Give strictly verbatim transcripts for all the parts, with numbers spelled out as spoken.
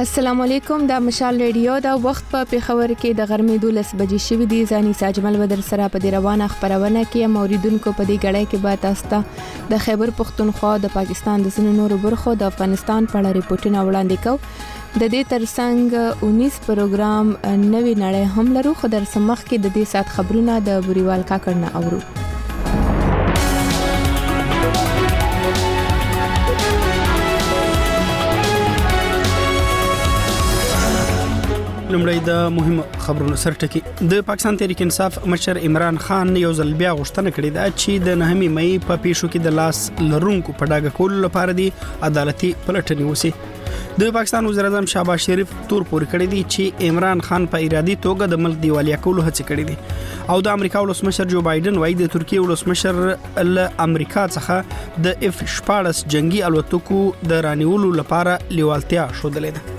السلام علیکم، دا مشال ریډیو دا وخت په پیښور کې د غرمې دولس بجې شوې دي. ځاني ساجمل بدر سره په دې روانه خبرونه کې موریدونکو په دې غړې کې به تاسو ته د خیبر پختونخوا د پاکستان د ځینو نورو برخو د افغانستان په اړه ریپورتونه وړاندې کوو. د دې ترڅنګ اونیس پروګرام نوې نړۍ هم لرو، خو در سمخ کې د دې سات خبرونه د بوريوال کاکړ نه اورو. لمړی د مهم خبرونو سرټکی. د پاکستان تحریک انصاف مشر عمران خان یو ځل بیا غوښتنه کړې ده چې د نهمې مئی په پیښو کې د لاس لرونکو په ډاګه کولو لپاره دی عدالتي پلټنې وسی. د پاکستان وزیر اعظم شهباز شریف تور پورې کړی دی چې عمران خان په ارادي توګه د ملک دیوالیا کولو هڅه کړې دي، او د امریکا ولسمشر جو بایدن وايي د ترکیه ولسمشر له امریکا څخه د اف شپاړس جنگي الوتکو د رانیولو لپاره لیوالتیا شودلې ده.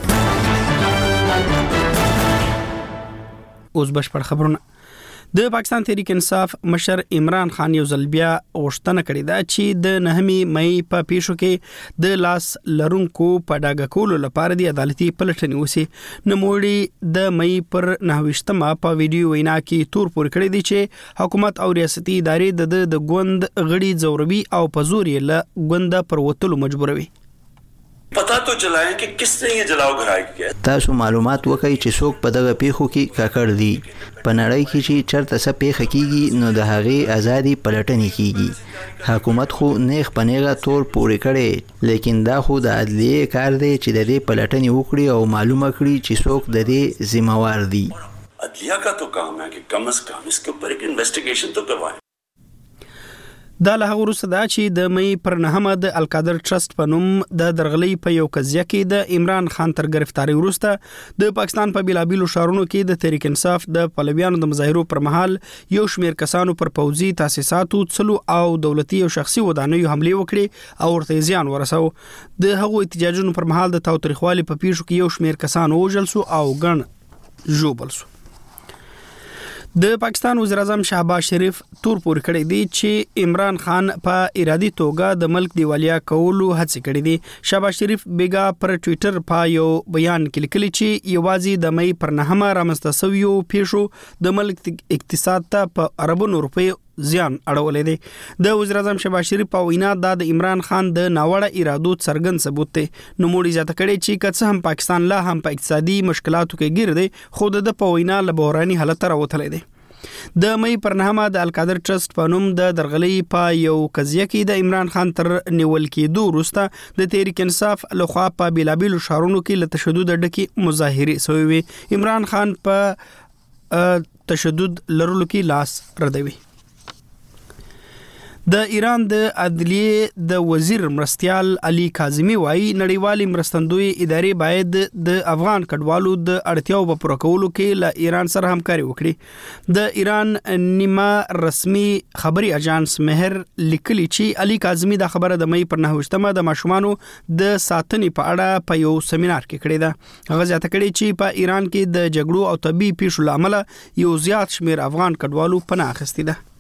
اوس بشپړ خبرونه. د پاکستان تحریک انصاف مشر عمران خان یو ځل بیا غوښتنه کړې ده چې د نهمې مئی په پیښو کې د لاس لرونکو په ډاګه کولو لپاره د عدالتي پلټنې وسی. نوموړي د مئی پر نهویشتمه په ویډیو وینا کې تور پورې کړی دی چې حکومت او ریاستي ادارې د د ګوند غړي زوروي او په زور یې له ګونده پر وتلو مجبوروي. پتا تو چلائیں کہ کس نے یہ جلاو گھرائی کیا. تاسو معلومات وکړئ چې څوک په دغه پیښو کې کاکړ دي. په نړۍ کې چې چرته څه پیښه کیږي نو د هغې ازادي پلټنې کیږي. حکومت خو نیغ په نیغه تور پورې کړي، لیکن دا خو د عدلیې کار دی چې د دې پلټنې وکړي او معلومه کړي چې څوک د دې ذمہوار دي. عدلیہ کا تو کام ہے کہ کم از کم اس کے اوپر ایک انویسٹیگیشن تو کروائیں. دا له هغه وروسته دا چې د مئی پر نهمه د القادر ټرست په نوم د درغلۍ په یو قضیه کې د عمران خان تر گرفتاری وروسته د پاکستان په بیلابیلو ښارونو کې د تحریک انصاف د پلویانو د مظاهرو پر مهال یو شمېر کسانو پر پوځي تاسیساتو څلو او دولتي او شخصي ودانیو حملې وکړې او ورته زیان ورساو. د هغو احتجاجونو پر مهال د تاوتریخوالي په پیښو کې یو شمېر کسانو وژل سو او ګڼ ژوبل سو. د پاکستان وزیر اعظم شهباز شریف تور پورې کړی دی چې عمران خان په ارادي توګه د ملک دیوالیا کولو هڅه کړې دي. شهباز شریف بیګا پر ټوئیټر په یو بیان کې لیکلي چې یوازې د مئی پر نهمه رامنځته شویو پیښو د ملک اقتصاد ته په اربونو روپۍ زیان اړولې دي. د وزیر اعظم شهباز شریف په وینا د عمران خان د ناوړه ارادو څرګند ثبوت دی. نوموړي زیاته کړی چې که څه هم پاکستان لا هم په اقتصادي مشکلاتو کې ګیر دی، خو د په وینا له بحراني حالت راوتلی دی. د مئی پر نهمه د القادر ټرست په نوم د درغلۍ په یو قضیه کې د عمران خان تر نیول کېدو وروسته د تحریک انصاف لخوا په بیلابیلو ښارونو کې له تشدد ډکې مظاهرې شوې وې. عمران خان په تشدد لرلو کې لاس ردوي. د ایران د عدلیې د وزیر مرستیال علي کاظمي وايي نړیوالې مرستندوی ادارې باید د افغان کډوالو د اړتیاو په پوره کولو کې له ایران سره همکاري وکړي. د ایران نیمه رسمي خبري اژانس مهر لیکلي چې علي کاظمي دا خبره د مئی پر نهویشتمه د ماشومانو د ساتنې په اړه په یو سیمینار کې کړې ده. هغه زیاته کړې چې په ایران کې د جګړو او طبي پیښو له امله یو زیات شمیر افغان کډوالو پناه اخیستې ده.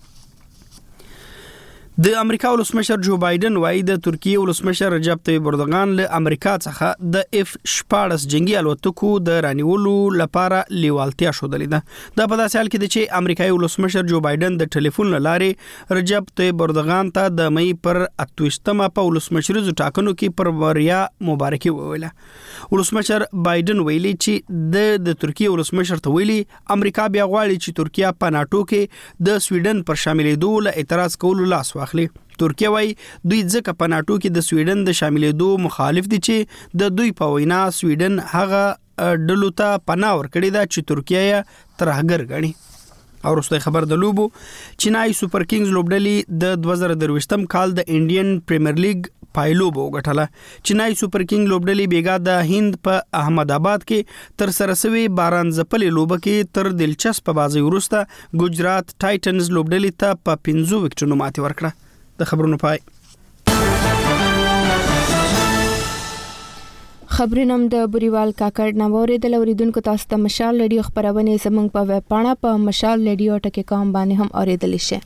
د امریکا ولسمشر جو بایدن وايي د ترکیه ولسمشر رجب طیب اردوغان له امریکا څخه د اف شپاړس جنگي الوتکو د رانیولو لپاره لیوالتیا شودلې ده. دا په داسې حال کې دی چې امریکایي ولسمشر جو بایدن د ټلیفون له لارې رجب طیب اردوغان ته د مئی پر اتوشتمه په ولسمشریزو ټاکنو کې پر بریا مبارکي وویله. ولسمشر بایدن ویلي چې د د ترکیه ولسمشر ته ویلي امریکا بیا غواړي چې ترکیه په ناتو کې د سویډن پر شاملېدو له اعتراض کولو لاس واخلي. ترکیه وايي دوی ځکه په ناتو کې د سویډن د شاملېدو مخالف دي چې د دوی په وینا سویډن هغه ډلو ته پناه ورکړې ده چې ترکیه یې ترهګر ګڼي. او وروستی خبر د لوبو. چینای سوپر کینګز لوبډلې د دوه زره درویشتم کال د انډین پریمیر لیګ پایلوب وګټله. چینای سوپر کینګ لوبډلې بیګا د هند په احمد آباد کې تر سره سوي باران ځپلې لوبه کې تر دلچسپ بازي وروسته ګجرات ټایټنز لوبډلې ته په پنځو وکټونو ماتې ورکړه. د خبرونو پای. خبرونه د بوريوال کاکړ نه اوریدل. اوریدونکو تاسو ته مشال ریډیو خبرونه زموږ په ویب پاڼه په مشال ریډیو ټکی کام باندې هم اوریدل شي.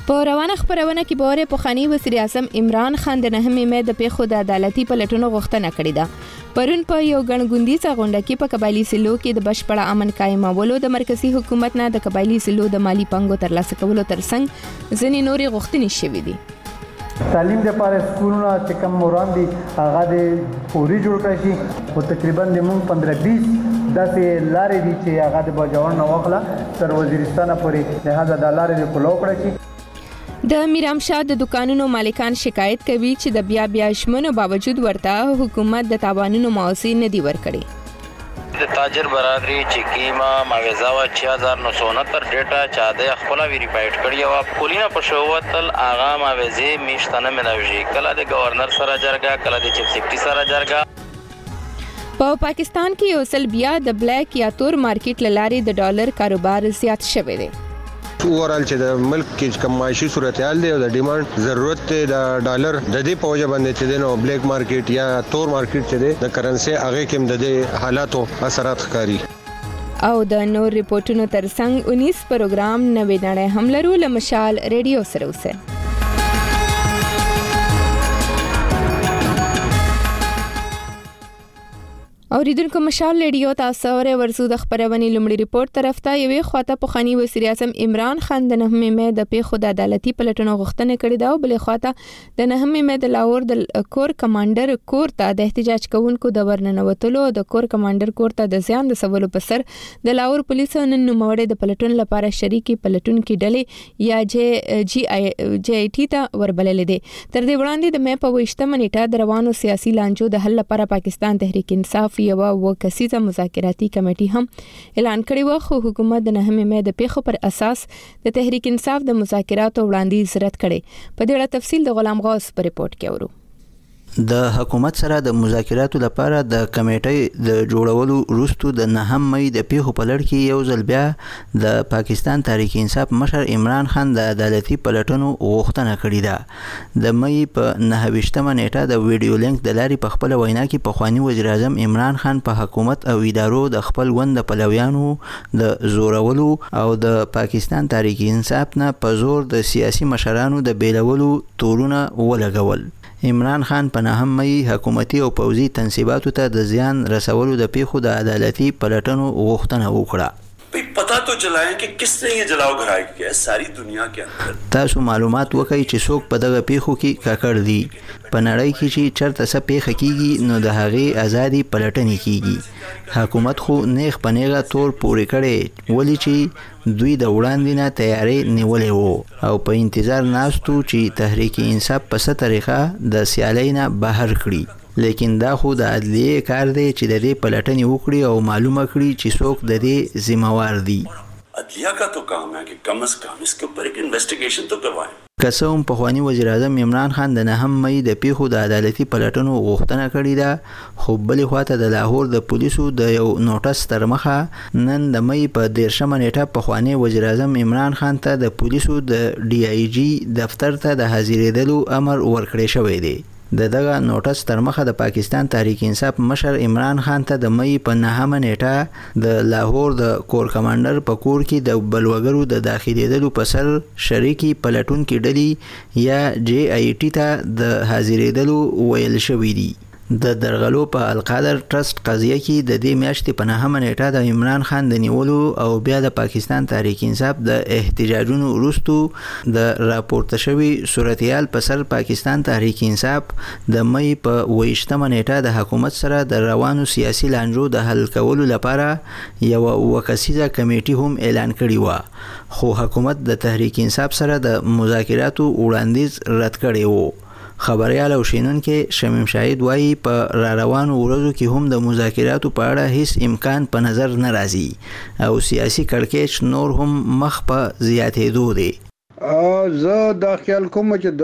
په روانه خبرونه کې بوره پخوانی وزیر اعظم عمران خان د نهمې مې د پیښو د عدالتي پلټنو غوښتنه کړې ده. پرون په یو غنغوندیزه غونډه کې په قبایلی سلو کې د بشپړ امن قائمولو د مرکزی حکومت نه د قبایلی سلو د مالی پنګو ترلاسه کولو ترڅنګ ځینې نورې غوښتنې شوې دي. تعلیم لپاره سکولونه چې کوم موران دي هغه د فوري جوړ کړی شي او تقریبا د مونږ پندرہ بیس داسې لارې دي چې هغه د باجوړ نه واخله تر وزیرستان پورې لہذا د لارې د پلو کړی شي. د میرامشاه د دکانونو مالکان شکایت کوي چې د بیا بیا شمنو باوجود ورته حکومت د تاوانونو معاوضه نه دی ورکړي. د تاجر برادری چې کیما ماویزا وا چھ ہزار نو سو انہتر ډیټا چا د خپل ویریفاید کړی او کولینا په شووتل اغا ماویزي میشتنه ملاوي کله د گورنر سره جرګه کله د چیف سیکرټری سره جرګه. په پاکستان کې اوسل بیا د بلیک یا تور مارکیټ لارې د ډالر کاروبار زیات شوی دی. اورال چې د ملک کې کوم معاشي صورتحال دی او د ډیماند ضرورت دی د ډالر د دې په وجه باندې چې د بلیک مارکیټ یا تور مارکیټ چې دی د کرنسي هغه کې د دې حالاتو اثرات ښکاري. او د نور ریپورتونو ترڅنګ انیس پروګرام نوې نړۍ هم لرو له مشال ریډیو سره اوسه. اوریدونکو مشال ریډیو تاسو اورئ ورسو د خبرونې لومړی ریپورت طرف ته یوې خواته پخوانی وزیر اعظم عمران خان د نهمې مې د پیښو د عدالتي پلټنو غوښتنه کړې ده او بلې خواته د نهمې مې د لاهور د کور کمانډر کور ته د احتجاج کوونکو د ورننوتلو د کور کمانډر کور ته د زیان د سوالو په سر د لاهور پولیسو نن نوموړی د پلټون لپاره شریکي پلټونکو ډلې یا جی جی آی جی آی ټی ته وربللې دي. تر دې وړاندې د مې په وشتمه نیټه د روانو سیاسي لانجو د حل لپاره پاکستان تحریک انصاف یو وکسیزه مذاکراتي کمیټي هم اعلان کړی و خو حکومت د نهمې مې د پیښو پر اساس د تحریک انصاف د مذاکراتو وړاندیز رد کړي. په دې اړه تفصیل د غلام غوث په ریپورت کې اورو. د حکومت سره د مذاکراتو لپاره د کمیټې د جوړولو وروسته د نهم مې د پیښو په لړ کې یو ځل بیا د پاکستان تحریک انصاف مشر عمران خان د عدالتي پلټنو غوښتنه کړې ده. د مې په نهه ویشتمه نیټه د ویډیو لینک د لارې په خپل وینا کې پخوانی وزیر اعظم عمران خان په حکومت او ادارو د خپل وند پلویانو د زورولو او د پاکستان تحریک انصاف نه په زور د سیاسي مشرانو د بیلولو تورونه ولګول. عمران خان په نهم مې حکومتي او پوځي تنصیباتو ته د زیان رسولو د پیښو د عدالتي پلټنو غوښتنه وکړه. پتا تو چلائیں کہ کس نے یہ جلاؤ گھرائی کیا ہے ساری دنیا کے اندر. تاسو معلومات وکړئ چې څوک په دغه پیښو کې کاکړ دي. په نړۍ کې چې چرته څه پیښه کیږي نو د هغې ازادي پلټنې کیږي. حکومت خو نیغ په نیغه تور پورې کړي ولې چې دوی د وړاندې نه تیاری نیولې وو او په انتظار ناستو چې تحریک انصاف په څه طریقه د سیالۍ نه بهر کړي. لیکن دا خو د عدلیه کار دی چې د دې پلټنې وکړي او معلومه کړي چې څوک د دې ذمہوار دي. عدلیه کا تو کام ہے کہ کم از کم اس کے اوپر ایک انویسٹیگیشن تو کروائیں. کسوم پخوانی وزیر اعظم عمران خان د نهم مې د پیښو د عدالتي پلټنو غوښتنه کړې ده خو بلې خواته د لاهور د پولیسو د یو نوټس تر مخه نن د مې په دیرشمه نیټه پخوانی وزیر اعظم عمران خان ته د پولیسو د ډي آی جی دفتر ته د حاضرېدلو امر ورکړی شوی دی. د دغه نوټس تر مخه د پاکستان تحریک انصاف مشر عمران خان ته د مې په نهمه نیټه د لاهور د کور کمانډر په کور کې د بلوګرو د داخليدلو په سر شریکي پلټونکو ډلې یا جی آی ټی ته د حاضرېدلو ویل شوی دی. د درغلو په القادر ټرست قضیه کې د دې میاشتې په نهمه نیټه د عمران خان د نیولو او بیا د پاکستان تحریک انصاف د احتجاجونو وروسته د راپورته شوی صورتحال په سر پاکستان تحریک انصاف د مې په ویشتمه نیټه د حکومت سره د روانو سیاسي لانجو د حل کولو لپاره یو وکسیزه کمیټي هم اعلان کړی و خو حکومت د تحریک انصاف سره د مذاکراتو وړاندیز رد کړی و. خبريال او شینونکو شمیم شاهد وایي په را روانو ورځو کې هم د مذاکراتو په اړه هیڅ امکان په نظر نه راځي او سیاسي کړکېچ نور هم مخ په زیاتېدو دی. زه دا خیال کوم چې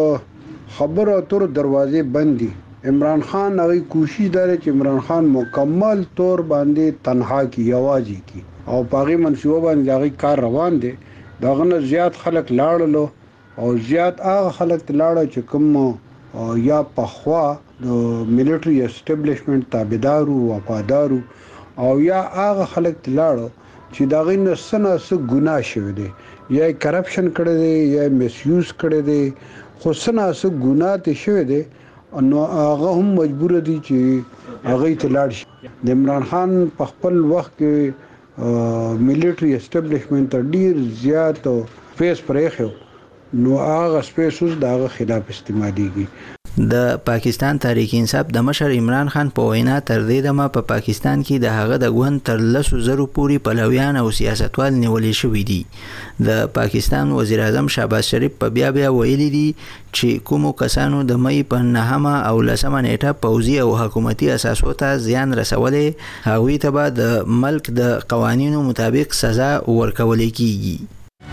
د خبرو اترو دروازې بند دي. عمران خان هغه کوشش داره چې عمران خان مکمل طور باندې تنها کی یوازې کی او پاغي منصوبه باندې هغه کار روان دي. داغه نه زیات خلک لاړلو او زیات هغه خلک لاړه چې کوم یا په خوا د میلیټري اسټابلیشمنت تابعدارو وفادارو او یا هغه خلک لاړه چې دا غي نه سنا س ګناه شوی دی یا کرپشن کړی دی یا میس یوز کړی دی خو سنا س ګناه ته شوی دی نو هغه هم مجبور دي چې هغه ته لاړ شي د عمران خان په خپل وخت کې ملټری اسټابلیشمنت ډیر زیات فیس پرېخو نو هغه سپیس اوس دغه خلاف استعماليږي د پاکستان تحریک انصاف د مشر عمران خان په وینا تر دې دمه په پا پاکستان کې د هغه د ګوند تر لسو زرو پورې پلویان او سیاستوال نیولې شوي دي د پاکستان وزیر اعظم شهباز شریف په بیا بیا ویلي دي چې کومو کسانو د مې په نهمه او لسمه نیټه پوځي او حکومتي اساسو ته زیان رسولې هغوی ته به د ملک د قوانینو مطابق سزا ورکول کیږي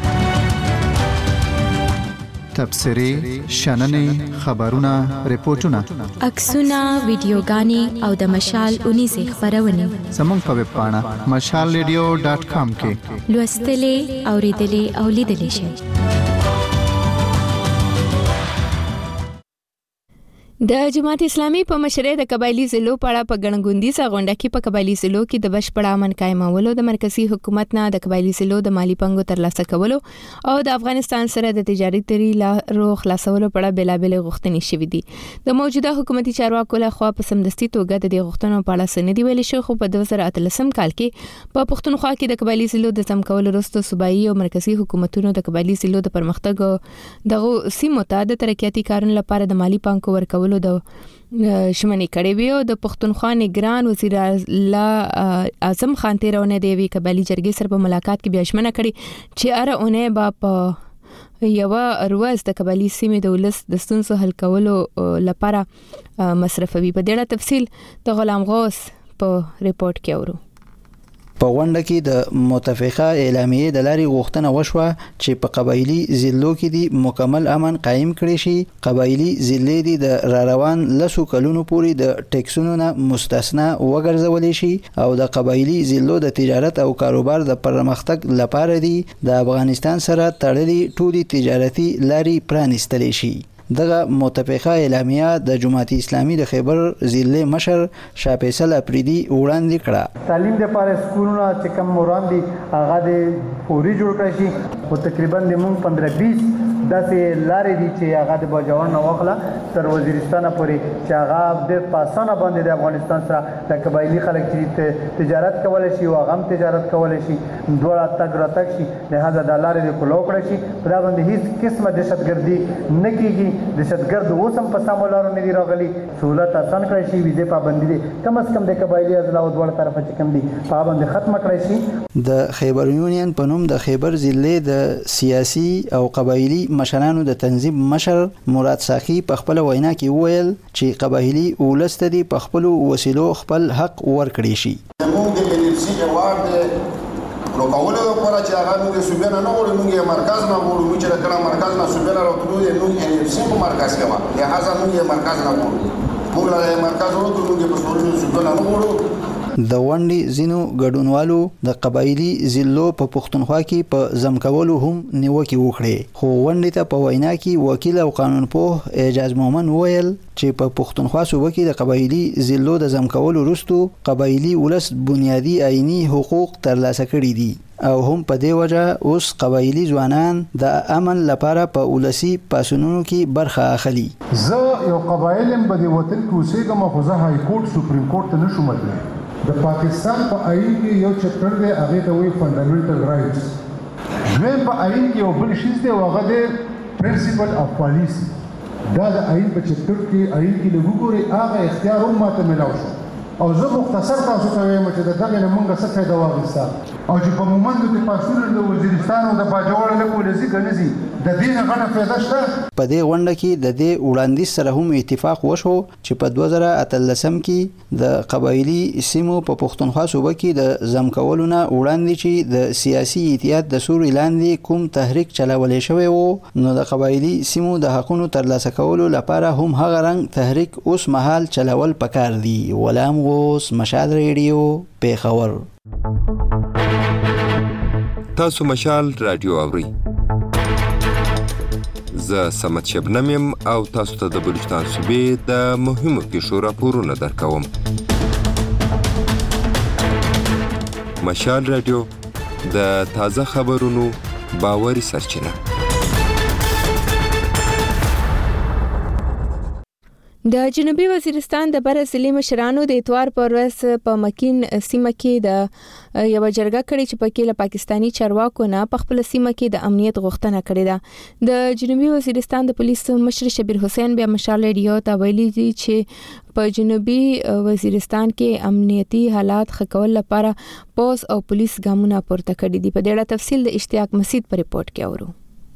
تبصرې شننې خبرونه ریپورتونه عکسونه ویډیوګانې او د مشال اونیزه خبرونه زموږ په ویب پاڼه مشال ریډیو ډاټ کام کې لوستلې اوریدلې او لیدلې شئ د جماعت اسلامي په مشرۍ د قبایلی ضلعو په اړه په ګڼګوندیزه غونډه کې په قبایلی ضلعو کې د بشپړ امن قائمولو د مرکزی حکومت نه د قبایلی ضلعو د مالی پنګو ترلاسه کولو او د افغانستان سره د تجارتي تړي خلاصولو په اړه بلابل غوښتنې شوې دي د موجوده حکومتي چارواکو له خوا په سمدستي توګه د دې غوښتنو په اړه سندې ویل شو خو په دوه زره اتلسم کال کې په پښتونخوا کې د قبایلی ضلعو د سم کولو وروسته صوبایي او مرکزی حکومتونو د قبایلی ضلعو د پرمختګ دغه سیمو ته د ترقیاتي کارونو لپاره د مالی پنګو ورکولو د شمنې کړې وی او د پښتونخوا نگران وزیر الله اعظم خان تیرونه دی وی قبایلی جرګې سره په ملاقات کې بیا شمنه کړې چې اره اونې با په یو ورځ د قبایلی سیمې د ولس د ستونزو حل کولو لپاره مصرفوي په ډېر تفصیل د غلام غوث په ریپورت کې اورو په غونډه کې د متفقه اعلامیې د لارې غوښتنه وشوه چې په قبایلی ضلعو کې د مکمل امن قائم کړي شي قبایلی ضلع د را روان لسو کلونو پورې د ټیکسونو نه مستثنا وګرځول شي او د قبایلی ضلعو د تجارت او کاروبار د پرمختګ لپاره دی د افغانستان سره تړلې ټولي تجارتي لارې پرانیستل شي دغه متفقه اعلامیه د جماعت اسلامي د خیبر ضلع مشر شاه فیصل اپریدي وړاندې کړه تعلیم لپاره سکولونه چې کوم وړاندې هغه د فوري جوړ کړی شي او تقریبا د مونږ پندرہ بیس داسې لارې دي چې هغه د باجوړ نه واخله تر وزیرستان پورې چې هغه د پاسانه باندې د افغانستان سره د قبایلی خلک چې تجارت کولای شي او هغه هم تجارت کولای شي دوه تګ راتګ شي لہذا د لارې د کولو کړی شي دا باندې هیڅ قسمه دهشتګردي نه کیږي دهشتګرد اوسم په سامولارو نه دی راغلي سہولت آسان کړی شي ویزه پابندي دي کم از کم د قبایلی اضلاع او دوه طرفه چې کم دي پابند ختم کړی شي د خیبر یونین په نوم د خیبر ضلع د سیاسي او قبایلی مشرانو د تنظیم مشر مراد ساخی په خپل وینا کې وویل چې قبایلی ولست دي په خپل وسیلو خپل حق ورکړي شي موږ د ملي جواب نو کوله لپاره چې هغه موږ سوبنه نه وړو موږ مرکز نه وړو چې کله مرکز نه سوبنه راوړو نو موږ سیمه مرکز کما لہذا موږ مرکز نه وړو موږ له مرکز وړو موږ په سوبنه سوبنه نه وړو د وندي زینو ګډونوالو د قبایلی ضلعو په پښتونخوا کې په زمکولو هم نیوکه وکړي خو وندي ته په وینا کې وکیل او قانونپوه اعجاز مومن ویل چې په پښتونخوا صوبه کې د قبایلی ضلعو د زمکولو وروسته قبایلی ولس بنیادی آئینی حقوق ترلاسه کړي دي او هم په دې وجه اوس قبایلی ځوانان د امن لپاره په ولسی پاسونونو کې برخه اخلي زه یو قبایلم په دې وطن کې اوسېږم خو زه های کورټ سپریم کورټ ته نشم تللی د پاکستان په آئین کې یو چپټر دی هغه ته وایي فندامنټل رائټس دویم په آئین کې یو بل شیز دی هغه دی پرنسپل اف پالیسی دا د آئین په چپټر کې آئین کې لږ وګورئ هغه اختیار هم ماته ملاو شو او زه مختصر تاسو ته وایم چې د دغه نه مونږه څه فایده واخیسته او چې په مومند کې پاسونه د وزیرستان او د باجوړ له پولیسي کنيزي د دې نه غنه فایده شته په دې غونډه کې د دې وړاندیز سره هم اتفاق وشو چې په دوه زره اتلسم کې د قبایلی سیمو په پښتونخوا صوبه کې د زمکولو نه وړاندې چې د سیاسي اتحاد د سور لاندې کوم تحریک چلولې شوی وو نو د قبایلی سیمو د حقونو ترلاسه کولو لپاره هم هغه رنګ تحریک اوس مهال چلول پکار دی ولام غوث مشال ریډیو پیښور تاسو مشال رادیو اورئ زه سمت شبنم یم او تاسو ته د بلوچستان صوبې د مهمو پیښو راپورونه درکوم. مشال رادیو د تازه خبرونو باوري سرچینه. د جنوبي وزیرستان د بر ضلع مشرانو د اتوار پر ورځ په مکین سیمه کې د یو جرګه کړې چې پکې له پاکستانی چارواکو نه په خپل سیمه کې د امنیت غوښتنه کړې ده. د جنوبي وزیرستان د پولیس مشر شبیر حسین بیا مشال ریډیو ته ویلي دي چې په جنوبي وزیرستان کې امنیتي حالات ښه کول لپاره پولیس او پولیس ګامونه پورته کړي دي. په دې اړه تفصیل د اشتیاق مسعود په ریپورت کې اورو.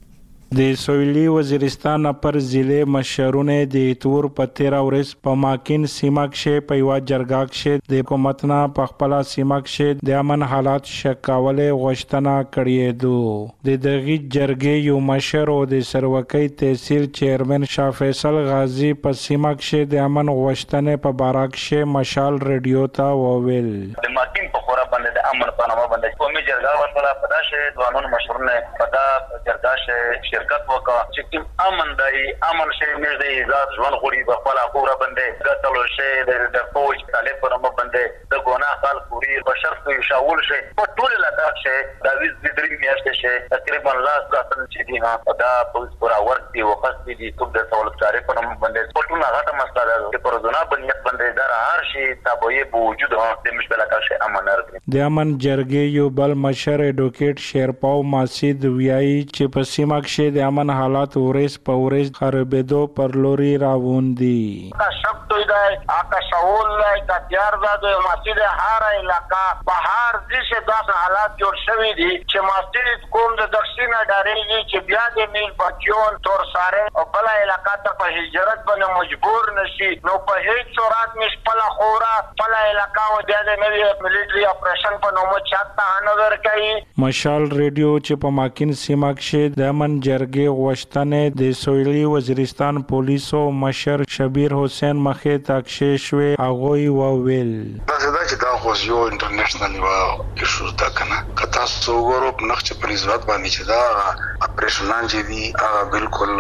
د سویلي وزیرستان پر ضلع مشرونه د تور په تیرا ورځ په ماکین سیمه کې په یو جرګه کې د حکومت نه په خپل سیمه کې د امن حالات شکاولې غوښتنه کړې ده. د دغه جرګې یو مشر او د سروکۍ تحصیل چیرمن شاه فیصل غازی په سیمه کې د امن غوښتنې په باره کې مشال ریډیو ته وویل. د ماکین په خورا باندې د امن په نامه باندې قومي جرګه ورسره پداشه دوانون مشرونه پدا جرګه شه شرکت وکړه چې کوم امن دی امن شي نږدې ذات ژوند غوړي په خپل خورا باندې ګټلو شي د فوج طالب په نامه باندې د ګناه خال پوری بشرط شاول شي په ټول علاقه شي د ویز د درې میاشتې شي تقریبا لاس غاتن چې دی نه دا پولیس پورا ورک دی وخت دی ټول د سوالت کاری په نامه باندې په ټول هغه مسله ده چې پر ځنا باندې باندې در هر شي تابوی بوجود د مشکل علاقه شي امن راځي. د امن جرګې یو بل مشر ایډوکیټ شیرپاو ماسید ویایي چې په سیمه کې د امن حالات ورځ په ورځ خرابېدو پر لوري روان دي. کا شب تو دی آکا شاول لای کا تیار زاده مسجد هر علاقہ په هر ځای داس حالات جوړ شوی دي چې مسجد کوم د دښینه ډارېږي چې بیا د میل بچون تور ساره او بل علاقہ ته په هجرت باندې مجبور نشي نو په هیڅ صورت مش پلا خورا پلا علاقہ و د نوی ملټری اپریشن په نومو چاته انور کوي. مشال ریډیو چې په ماکین سیمه کې د امن جرګې غوښتنې د سویلي وزیرستان پولیسو مشر شبیر حسین مخې تاکشې شوې هغوی وویل. دا چې دا خو یو انټرنیشنل یو ایشو ده کنه که تاسو وګورئ په نقش پر نسبت باندې چې دا اپریشنان چې دي هغه بالکل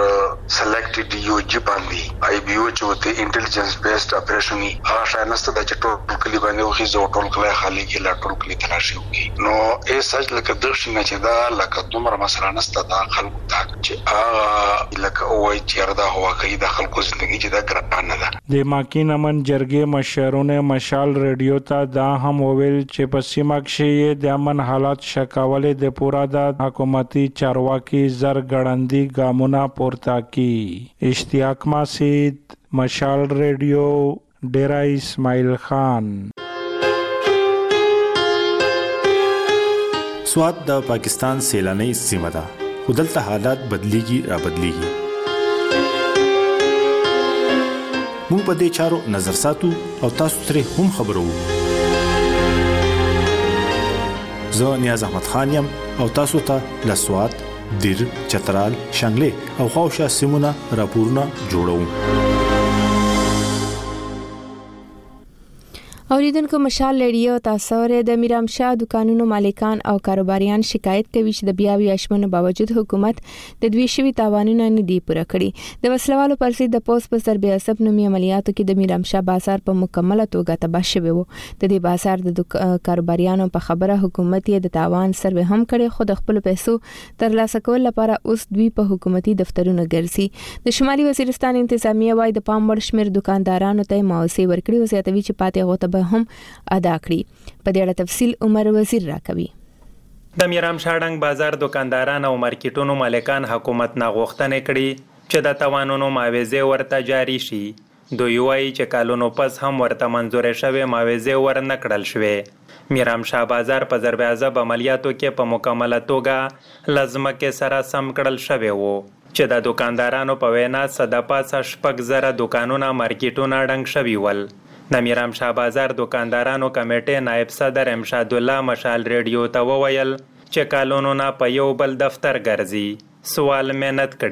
سلیکټډ یو جی باندې آی بی او چې ته انټيليجنس بیسډ اپریشن هغه شای نسته د چټو کلی باندې وخی زو ټول کلی خالی کې لا ټول کلی تلاشي وکي نو ای سج لکه دښ نه چې دا لکه دومره مسله نسته دا خلکو ته چې هغه لکه وای چې دا هوا کوي د خلکو ژوندۍ چې دا ګران نه ده. د ماکین امن جرګې مشرونه مشال ریډیو ته دا هم وویل چې په سیمه کې د امن حالات شکاولې د پورا د حکومتي چارواکي زرګړندي ګامونه پورته کی. اشتیاق مسعود مشال ریډیو ډیرا اسماعیل خان. سوات د پاکستان سیلاني سیمه ده خو دلته حالات بدلیږي را بدلیږي. موږ په دې چارو نظر ساتو او تاسو ترې هم خبرو. زه نیاز احمد خان یم او تاسو ته له سوات، دیر، چترال، شانګلې او خواوشا سیمونه راپورونه جوړوم. اوریدونکو مشال لړیو تاسو ورې د میرام شاه دکانونو مالکان او کاروباریان شکایت کوي چې د بیاوي اشمنو باوجود حکومت د دوی شوی تاوانونه نه دی پوره کړی. د وسلوالو پر ضد د پوس په سر بیا سب نومي عملیاتو کې د میرام شاه بازار په مکمله توګه تباه شوی وو. د دې بازار د کاروباریانو په خبره حکومت یې د تاوان سروې هم کړي خو د خپل پیسو ترلاسه کول لپاره اوس دوی په حکومتي دفترونو ګرځي. د شمالي وزیرستان انتظامیه وايي د پام وړ شمیر دکاندارانو ته موثق ورکړي او زیاتوي چې پاتې غوته هم ادا کړی. په دې اړه تفصیل عمر وزیر راکوي. د میرام شاډنګ بازار دکانداران او مارکیټونو مالکان حکومت نه غوښتنه کړي چې د توانونو معاوضه ورته جاری شي. دوی وایي چې کالونو پس هم ورته منزور شوی معاوضه ورنه کړل شوې. میرام شاه بازار په ضرب عذاب عملیاتو کې په مکمله توګه لازمه کې سره سم کړل شوی وو چې د دکاندارانو په وینا صدپاسه شپږ زره دکانونه مارکیټونه ډنګ شوي ول. د میرام شاه بازار دکاندارانو کمیټې نائب صدر امشاد الله مشال ریډیو ته وویل چې کالونو نه په یو بل دفتر ګرځي. سوال مهنت کړي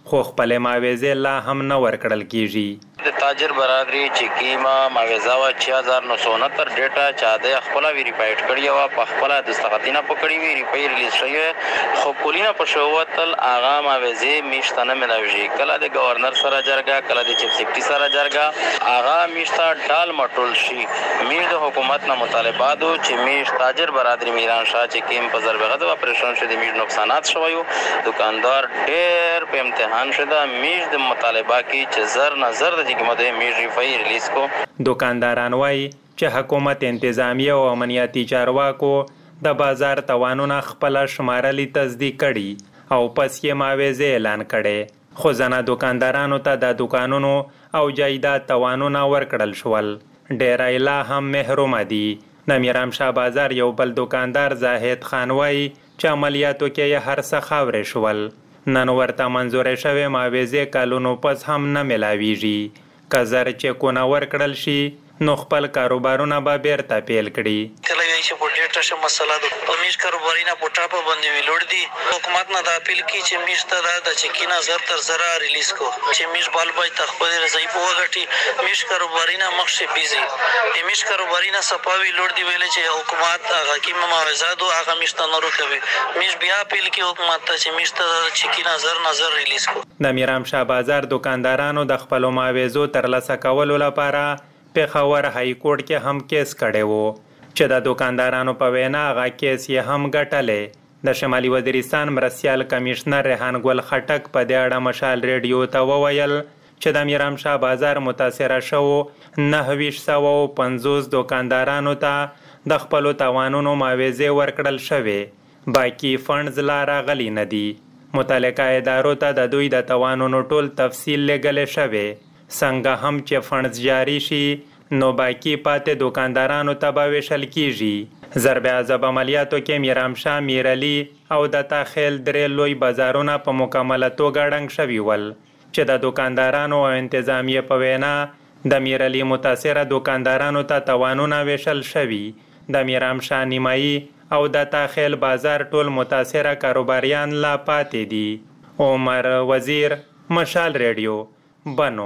خو خپل معاوضه لا هم نه ورکړل کیږي. د تاجر برادری چې کیما معاوضه وا چھه ہزار نو سو انہتر ډیټا چا د خپل ویریفاید کړی او په خپل د استغاثینه پکړی وی ریپیر ریلیز شوی خو کولینا په شووتل اغا معاوضه میشتنه ملاوي کله د گورنر سره جرګه کله د چیف سیکرټری سره جرګه اغا میشتا ډال مټول شي. میر د حکومت نه مطالبات چې میش تاجر برادری میران شاه چې کیم په ضرب غضب اپریشن شوی د میش نقصانات شوی دکاندار ډېر په امتحان شوه. میش د مطالبه کی چې زر نظر د حکومت میش ریفای ریلیز کو. دکانداران وایي چې حکومت انتظامیه او امنیتي چارواکو د بازار توانونه خپل شمارلي تصدیق کړي او پس یې معاوضه اعلان کړي. خو ځنه دکاندارانو ته د دکانونو او جایداد توانونه ورکړل شول. ډېر لا هم محروم دي. د میرامشاه بازار یو بل دکاندار زاهد خان وایي چې عملیاتو کې یې هر څه خاورې شول. نن ورته منظورې شوې معاوضې کلونو پس هم نه ملاویږي. که زر چکونه ورکړل شي نو خپل کاروبارونه به بیرته پیل کړي. کله یې چې په ډېر څه مسله ده په میش کاروبارینه په ټاپه باندې ویلوړ دي حکومت نه د اپیل کی چې میش ته د چکینه زر تر زر ریلیز کو چې میش بال بای تخپل رضای په وګټي میش کاروبارینه مخشه بيزي میش کاروبارینه صفاوي لوړ دی ویل چې حکومت هغه کی مماوزادو هغه میش ته نورو کوي. میش بیا اپیل کی حکومت ته چې میش ته د چکینه زر نظر ریلیز کو. د میرامشاه بازار دکاندارانو د خپل معاوضو ترلاسه کولو لپاره پېښور های کورټ کې هم کیس کړی وو چې د دکاندارانو په وینا هغه کیس یې هم ګټلی. د شمالي وزیرستان مرستیال کمیشنر ریحان ګل خټک په دې اړه مشال ریډیو ته وویل چې د میرامشاه بازار متاثره شوو نهه ویشت سوه او پنځوس دکاندارانو ته د خپلو تاوانونو معاوضې ورکړل شوې. باقي فنډز لا راغلي نه دي. متعلقه ادارو ته د دوی د تاوانونو ټول تفصیل لیږلی شوی. څنګه هم چې فنډز جاری شي نو باقي پاتې دکاندارانو ته به ویشل کیږي. ضرب عذاب عملیاتو کې میرامشاه، میرعلي او د تاخیل درې لوی بازارونه په مکمله توګه ړنګ شوي ول چې د دکاندارانو او انتظامیه په وینا د میرعلي متاثره دکاندارانو ته توانونه ویشل شوي. د میرامشاه نیمایي او د تاخیل بازار ټول متاثره کاروباریان لا پاتې دي. عمر وزیر، مشال ریډیو، بنو.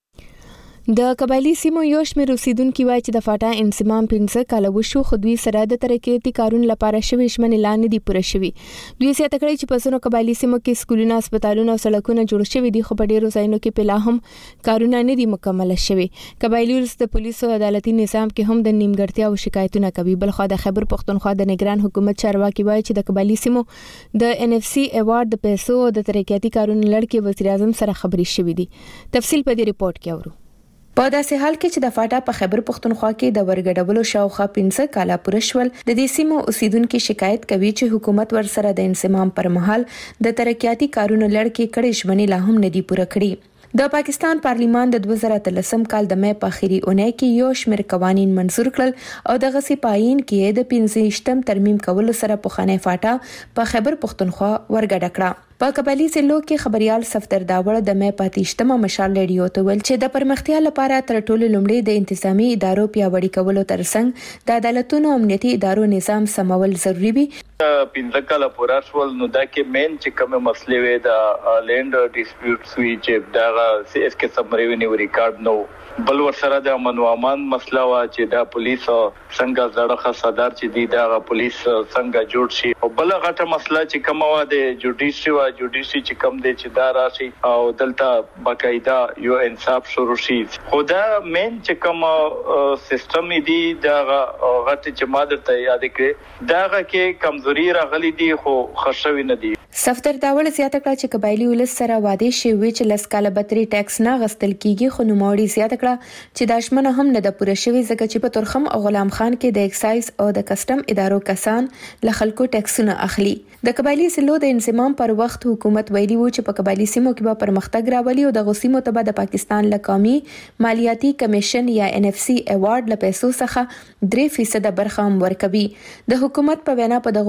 د قبایلی سیمو یو شمېر اوسیدونکي وایي چې د فاټا انضمام پنځه کاله وشو خو دوی سره د ترقیاتي کارونو لپاره شوي ژمنې لا نه دي پوره شوي. دوی زیاته کړې چې په ځینو قبایلي سیمو کې سکولونه، هسپتالونه او سړکونه جوړ شوي دي خو په ډېرو ځایونو کې په لا هم کارونه نه دي مکمل شوي. قبایلي ولس د پولیسو او عدالتي نظام کې هم د نیمګړتیا او شکایتونه کوي. بلخوا د خیبر پښتونخوا د نگران حکومت چارواکي وایي چې د قبایلي سیمو د ان اف سی ایوارډ د پیسو او د ترقیاتي کارونو لړ کې وزیر اعظم سره خبرې شوې دي. تفصیل په دې ریپورت کې اورو. په داسې حال کې چې د فاټا په خیبر پښتونخوا کې د ورګډولو شاوخوا پنځه کاله پوره شول، د دې سیمو اوسیدونکو شکایت کوي چې حکومت ورسره د انضمام پر مهال د ترقیاتي کارونو لړ کې کړې ژمنې لا هم نه دي پوره کړې. د پاکستان پارلیمان د دوه زره اتلسم کال د مې په اخري اونۍ کې یو شمېر قوانین منزور کړل او دغه سي پاین کې د پنځه ترمیم کولو سره په خانه فاټا په خیبر پښتونخوا ورګډ کړه. په قبایلی ضلعو کې خبريال صفدر داوړ د مې پاتېشتمه مشال ریډیو ته ویل چې د پرمختیا لپاره تر ټولو لومړی د انتظامی ادارو پیاوړي کولو ترڅنګ د عدالتونو او امنیتي ادارو نظام سمول ضروری وي. پنځه کاله پوره شول نو دا کې مین چې کومه مسلې وي د لینډ ډیسپیوټس وی چې دا سی اس کې سم ریونیو ریکارډ نو بل ورسره د امن و امان مسله وا چې دا پولیس څنګه زړه خصادار چې دی دا پولیس څنګه جوړ شي او بل غټه مسله چې کومه وا د جوډیشي وا جوډیشي چې کوم دی چې دا راشي او دلته باقاعده یو انصاف شروع شي. خدا مین چې کوم سیستم دی دا غټه چې ماده ته یاد کړي دا کې کمزوري راغلي دي خو خښوي نه دي. صفدر داوړ زیاته کړه چې قبایلی ولس سره واده شوی چې لس کاله بتري ټیکس نه غستل کیږي خو نوموړي زیاته کړه چې داشمنه هم نه د پوره شوی ځکه چې په ترخم او غلام خان کې د ایکسایز او د کسٹم ادارو کسان له خلکو ټیکسونه اخلي. د قبایلی سلو د انضمام پر وخت حکومت ویلي و چې په قبایلی سیمو کې به پرمختګ راولي او د غوسیمو ته د پاکستان لقومي مالیاتي کمیشن یا ان اف سی ایوارډ له پیسو څخه درې فیصد برخه هم ورکوي. د حکومت په وینا په دغه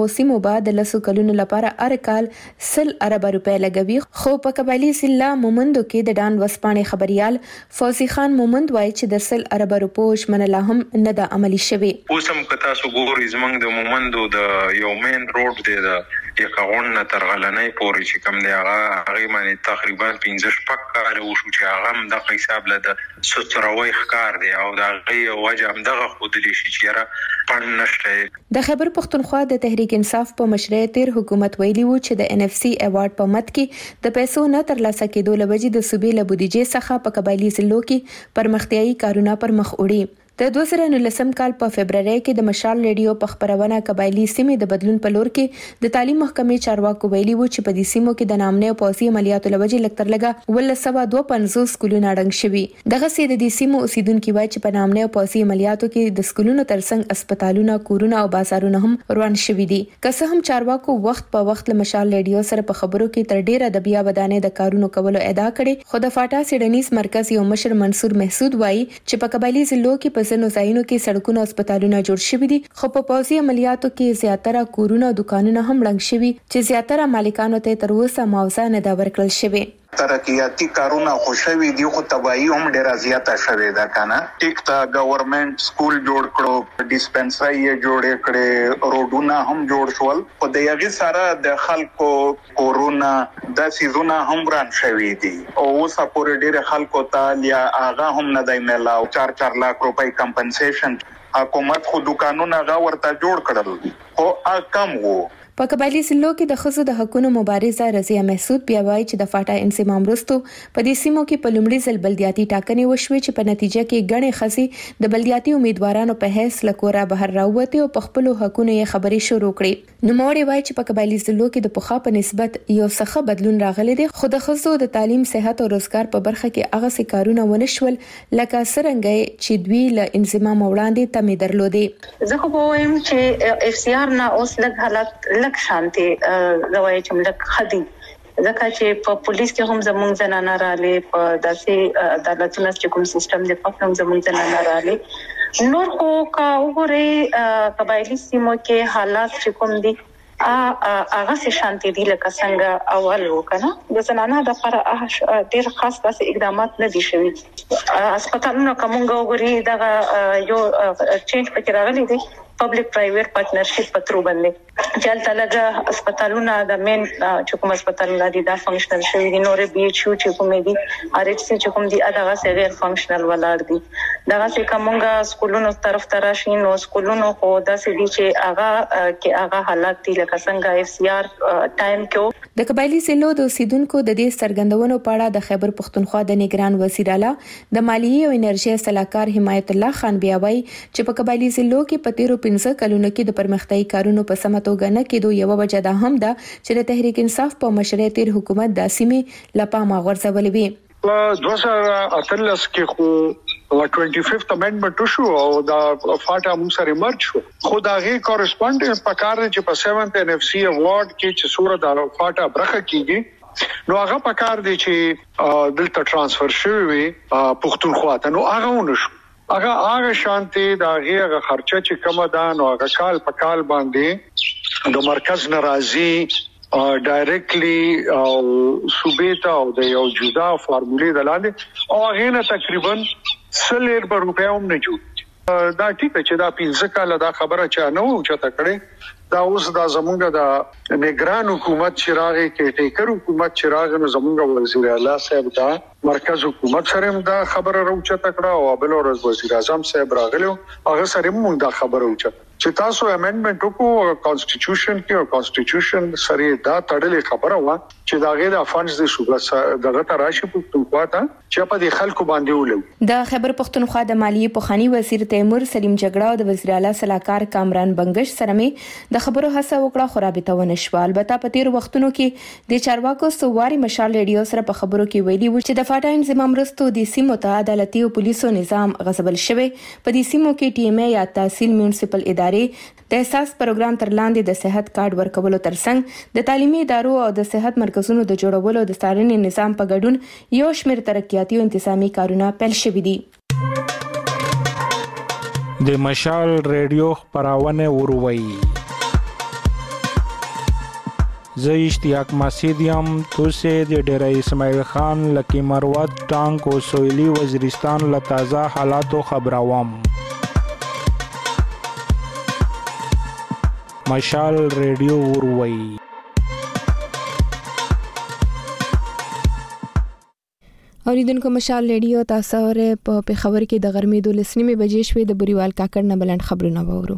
دغه سیمو بعد د لسو کلونو لپاره هر کال سل ارب روپۍ لګوي. خو په قبایلی ضلع مومندو کې د ډان وسپانې خبريال فوزي خان مومند وایي چې د سل ارب روپو شمنه لا هم نه د عملی شوی. اوسم کتا سو ګوري زمنګ د مومندو د یو مین روډ دی د یکاون نه تر غلنۍ پورې چې کوم دی هغه هغه باندې تقریبا پنځه شپږ کال وشو چې هغه هم د حساب له د ستروي ښکار دی او د هغه وجه هم دغه خودلی شي چې را پړ نشته. د خیبر پښتونخوا د تحریک انصاف په مشرۍ تیر حکومت ویلي وو چې د ان اف سی ایوارډ په مت کې د پیسو نه ترلاسه کېدو لوجې د صوبې له بودیجې څخه په قبایلی ضلعو کې پرمختیايي کارونه پر مخ وړي. د دوه زره نولسم کال په فبرवरी کې د مشال ریډیو په خبرونه قبایلی سیمې د بدلون په لور کې د تعلیم محکمې چارواکو ویلي وو چې په دې سیمو کې د نامنه او پوسي عملیاتو لوجې لکتر لګا ول سبا دوه پنځوس سکولونه اړنګ شوي. دغه سي د دې سیمو اوسیدونکو وایي چې په نامنه او پوسي عملیاتو کې د سکولونو ترڅنګ هسپتالونه کورونه او بازارونه هم روان شوي دي. که څه هم چارواکو وخت په وخت له مشال ریډیو سره په خبرو کې تر ډیره د بیا ودانې د کارونو کولو ادعا کړې، خو د فاټا سیډنیز مرکز یو مشر منصور محسود وایي چې په قبایلی ضلعو کې په ځینو ځایونو کې سړکونه او هسپتالونه جوړ شوي دي، خو په پوځي عملیاتو کې زیاتره کورونه او دکانونه هم ړنګ شوي چې زیاتره مالکانو ته تر اوسه معاوضه نه دا ورکړل شوی. ترقیاتی کارونه خوشوي دي خو تباہي هم ډیره زیاته شوې ده کنه. ټیک تا گورنمنت سکول جوړ کړو، ډیسپنسری یې جوړ کړي، روډونه هم جوړ شول، خو د یغي سره د خلکو کورونا د سيزونه هم ران شوي دي او اوس پورې ډیره خلکو ته یا هغه هم نه دی ملاو. چار چار لاکھ روپۍ کمپنسیشن حکومت خو دکانونه غا ورته جوړ کړل خو کم وو. په قبایلی ضلعو کې د ښځو د حقوقو مبارزه رضیه محسود بیا وایي چې د فاټا انضمام وروسته په دې سیمو کې په لومړي ځل بلدیاتي ټاکنې وشوې چې په نتیجه کې ګڼې ښځې د بلدیاتي امیدوارانو په حیث له کوره بهر راووتې او په خپلو حقونو یې خبرې شروع کړې. نوموړې وایي چې په قبایلی ضلعو کې د پخوا په نسبت یو څه بدلون راغلی دی، خو د ښځو د تعلیم، صحت او روزګار په برخه کې هغه څه کارونه ونه شول لکه څرنګه چې دوی له انضمام وړاندې تمې درلودې. زه خو وایم چې اف سی آر نه اوس لږ حالت لږ شانتي غواړي چې موږ خدي ځکه چې په پولیس کې هم زموږ زنانه رالې، په داسې عدالتونو چې کوم سیستم دی په هم زموږ زنانه رالې. نور خو کا وګورئ قبایلی سیمو کې حالات چې کوم دي هغه سي شانتي دي لکه څنګه اول وکنه د زنانه د لپاره ډېر خاص داسې اقدامات نه دي شوي. هسپتالونو کومه وګورئ دا یو چینج پکې راغلی دی پبلک پرایویټ پارټنرشپ په تر باندې چلته لګه هسپتالونه د مین چې کوم هسپتالونه دي دا فنکشنل شوي دي، نور بي ایچ یو چې کوم دي ار ایچ سی چې کوم دي هغه سه غیر فنکشنل ولر دي. دا څه کومه سکولونو طرف تراشي نو سکولونو خو دا سې دي چې هغه کې هغه حالات دي لکه څنګه اف سی آر ټایم کې. د قبایلی ضلعو د اوسیدونکو د دې سرګندونو په اړه د خیبر پښتونخوا د نگران وزیر اعلی د مالیې او انرژي صلاحکار حمایت الله خان بیا وایي چې په قبایلی ضلعو کې په تیرو پنځه کلونو کې د پرمختیايي کارونو په سمه توګه نه کېدو یو وجه ده هم ده چې د تحریک انصاف په مشرۍ تیر حکومت د سیمې لپاره غورځولې وي. په دوه زره اتلس کې خو پنځه ویشتم امندمنت شو او دا فاټا موږ سره مرج شو، خو دا غي کورسپونډنس په کار چې په سیونت ان اف سی ایوارډ کې چې سوره د فاټا برخه کیږي نو هغه په کار دی چې دلته ترانسفر شوی پښتونخوا ته، نو هغه ونشو. هغه هغه شانتي دا هغه خرچه چې کومه ده نو هغه کال په کال باندې د مرکز ناراضي ډایرکټلی او صوبې ته او د یو جدا فارمولې د لاندې او هغه نه تقریبا سلیر په روپیه هم نه جوړ. دا ټیک چې دا پنځه کال دا خبره چا نه و چې تا کړې دا اوس دا زمونږ د نگران حکومت چراغ کې ټیکر حکومت چراغ نو زمونږ وزیر اعلی صاحب دا مرکز حکومت سره دا خبره راوچته کړه او بل ورځ وزیر اعظم صاحب راغلو هغه سره موږ دا خبره وچته چې تاسو امندمنت وکړو کانسټیټیوشن کې او کانسټیټیوشن سره دا تړلې خبره و چې دا غیر افانس د صوبه دغه تراشي پښتونخوا ته چې په دې خلکو باندې ولو. د خیبر پښتونخوا د مالیې پخوانی وزیر تیمور سلیم جګړه او د وزیر اعلی صلاحکار کامران بنگش سره مې د خبرو هڅه وکړه خو رابطه ونه شو. البته په تیر وختونو کې د چارواکو سوواري مشال ریډیو سره په خبرو کې ویلي و چې د فاټا انضمام وروسته د سیمو ته عدالتي او پولیسو نظام غصبل شوی. په دې سیمو کې ټي ام ای یا تحصیل میونسپل ادارې د احساس پروګرام تر لاندې د صحت کارت ورکولو ترڅنګ د تعلیمي ادارو او د صحت مرکزونو د جوړولو د څارنې نظام په ګډون یو شمېر ترقیاتي او انتظامی کارونه پیل شوي دي. د مشال ریډیو خبرونه وروي زه اشتیاق مسعود یم. توسې د ډیری اسماعیل خان لکی مروت ټانک او سویلی وزیرستان له تازه حالاتو خبروم. مشال ریډیو وروي. اوریدونکو مشال ریډیو تاسو اوره په پیښور کې د غرمې د لسنیمه بجې شوې د بریوال کاکړ نه بلند خبرونه وورو.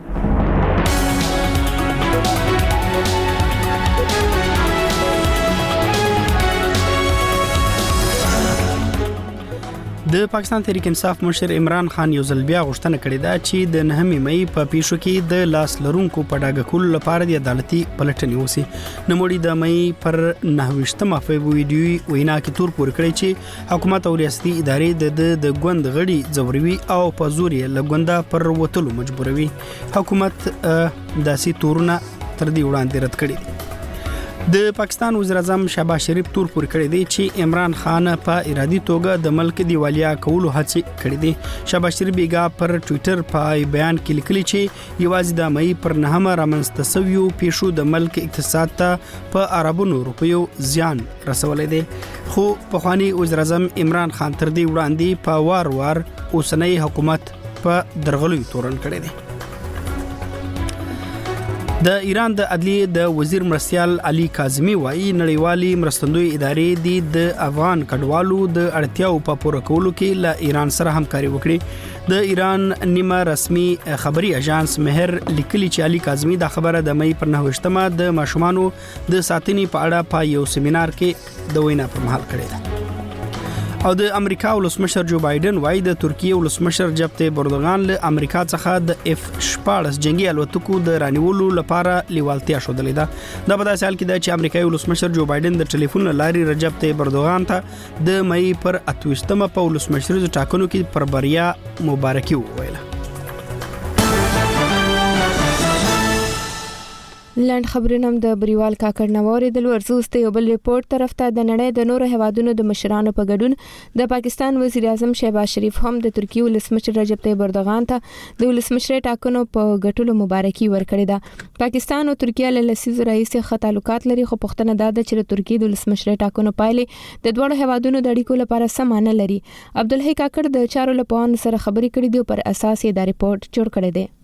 د پاکستان تحریک انصاف مشر عمران خان یو ځل بیا غوښتنه کړې ده چې د نهمې مې په پیښو کې د لاس لرونکو په ډاګه کولو لپاره د عدالتي پلټنې وسی. نوموړي د مې پر نهویشتمه فبروري وینا کې تور پور کړی چې حکومت او ریاستي ادارې د د ګوند غړي زوروي او په زور یې لګوندا پر وټلو مجبوروي. حکومت داسې تورونه تر دې وړاندې رد کړي. د پاکستان وزیر اعظم شهباز شریف تور پور کړی دی چې عمران خان په ارادي توګه د ملک دیوالیا کولو هڅه کړې دي. شهباز شریف بیګا پر ټوئیټر په بیان کې لیکلي چې یوازې د مې پر نهمه رامنځته شویو پیښو د ملک اقتصاد ته په اربونو روپیو زیان رسولی دی. خو پخوانی وزیر اعظم عمران خان تر دې وړاندې په وار وار اوسنۍ حکومت په درغلیو تورن کړی دی. د ایران د عدلیې د وزیر مرستیال علي کاظمي وايي نړیوالي مرستندوی ادارې دي د افغان کډوالو د اړتیاو په پوره کولو کې له ایران سره همکاري وکړي. د ایران نیمه رسمي خبري اژانس مهر لیکلي چې علي کاظمي دا خبره د مې پر نهویشتمه د ماشومانو د ساتنې په اړه په یو سیمینار کې د وینا پر مهال کړې ده. او د امریکا ولسمشر جو بایدن وايي د ترکیه ولسمشر رجب طیب اردوغان له امریکا څخه د اف شپاړس جنگي الوتکو د رانیولو لپاره لیوالتیا شودلې ده. دا په داسې حال کې ده چې امریکایي ولسمشر جو بایدن د ټلیفون لاري رجب طیب اردوغان ته د مې پر اتوشتمه په ولسمشریزو ټاکنو کې پر بریا مبارکي وویله. لاند خبرونه د بریوال کاکړ نووري د ورسوسته یو بل ریپورت طرف ته د نړۍ د نورو هوادونو د مشرانو په ګډون د پاکستان وزیر اعظم شهباز شریف هم د ترکیه ولسمشر رجب طیب اردوغان ته د ولسمشر ټاکنو په ګټلو مبارکي ورکړې ده. پاکستان او ترکیه له لسیزو راهیسې ښه تعلقات لري خو پښتنه دا ده چې د ترکیه د ولسمشر ټاکنو پایلې د دوه هوادونو د اړیکو لپاره سم نه لري. عبدالحی کاکړ د چارو لپاره سره خبرې کړې دي پر اساس یې دا ریپورت جوړ کړی دی.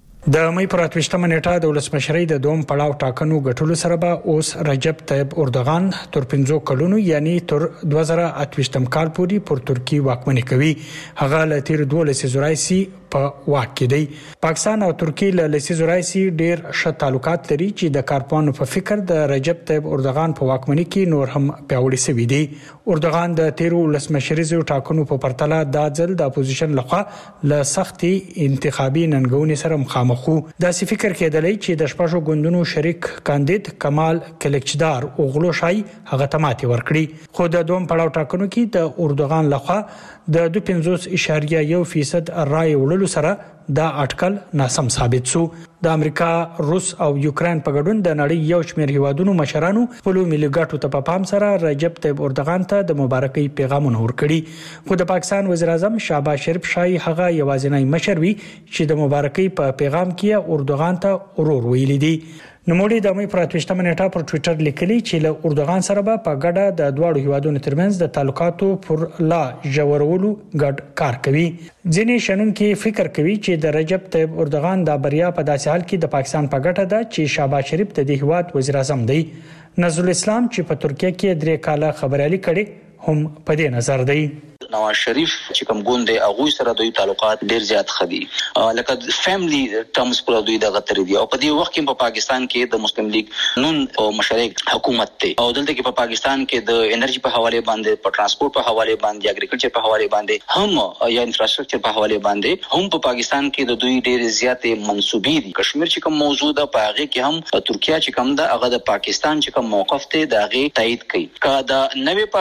د مې پر اتوشتمه نیټه د ولسمشرۍ د دوم پړاو ټاکنو غټلو سره به اوس رجب طیب اردوغان تر پنځو کلونو یعنی تر دوه زره اتوشتم کال پورې پر ترکیه واکمني کوي. هغه له تیر دوه لسیزو راځي په واک کې دی. پاکستان او ترکیه له لسیزو راځي ډیر ښه تعلقات لري چې د کارپانو په فکر د رجب طیب اردوغان په واکمنۍ کې نور هم پیاوړي شوی دی. اردوغان د تیر ولسمشریزو ټاکنو په پرتله د ځل د اپوزیشن لخوا له سختي انتخابي ننګونې سره مخامخ خو داسې فکر کېدلی چې د شپږو ګوندونو شریک کاندید کمال کلکچدار او غلو شای هغه تماتي ورکړي. خو د دوم پړاو ټاکنو کې د اردوغان لخوا د دوه پنځوس اعشاریه یو فیصد رای وړلو سره دا اټکل ناسم ثابت شو. د امریکا، روس او یوکرين په ګډون د نړۍ یو شمېر هیوادونو مشرانو خپل ملي ګټو ته په پام سره رجب طیب اردوغان ته د مبارکۍ پیغامونه ورکړي. خو د پاکستان وزیر اعظم شهباز شریف شای هغه یوازینی مشر وي چې د مبارکۍ په پیغام کې اردوغان ته ورور ویلي دي. نوموړي د مې پر اتوشتمه نیټه پر ټوئیټر لیکلي چې له اردوغان سره به په ګډه د دواړو هیوادونو ترمنځ د تعلقاتو پر لا ژورولو ګډ کار کوي. ځینې شنونکي فکر کوي چې د رجب طیب اردوغان د بریا په داسې حال کې د پاکستان په ګټه ده چې شهباز شریف د دې هیواد وزیر اعظم دی. نزول اسلام چې په ترکیه کې درې کاله خبريالي کړي هم په دې نظر دی. نواز شریف چې کوم ګوند دی هغه سره دوی تعلقات ډیر زیات خدي لکه فیملی ټرمز پر دوی د غتر دي او په دې وخت کې په پاکستان کې د مسلم لیگ نون او مشرک حکومت ته او دلته کې په پاکستان کې د انرژي په حواله باندې په ترانسپورت په حواله باندې اګریکلچر په حواله باندې هم یا انفراستراکچر په حواله باندې هم په پاکستان کې د دوی ډیر زیات منسوبې دي. کشمیر چې کوم موضوع ده په هغه کې هم ترکیه چې کوم ده هغه د پاکستان چې کوم موقف ته د هغه تایید کوي. کا د نوې پارټي راغ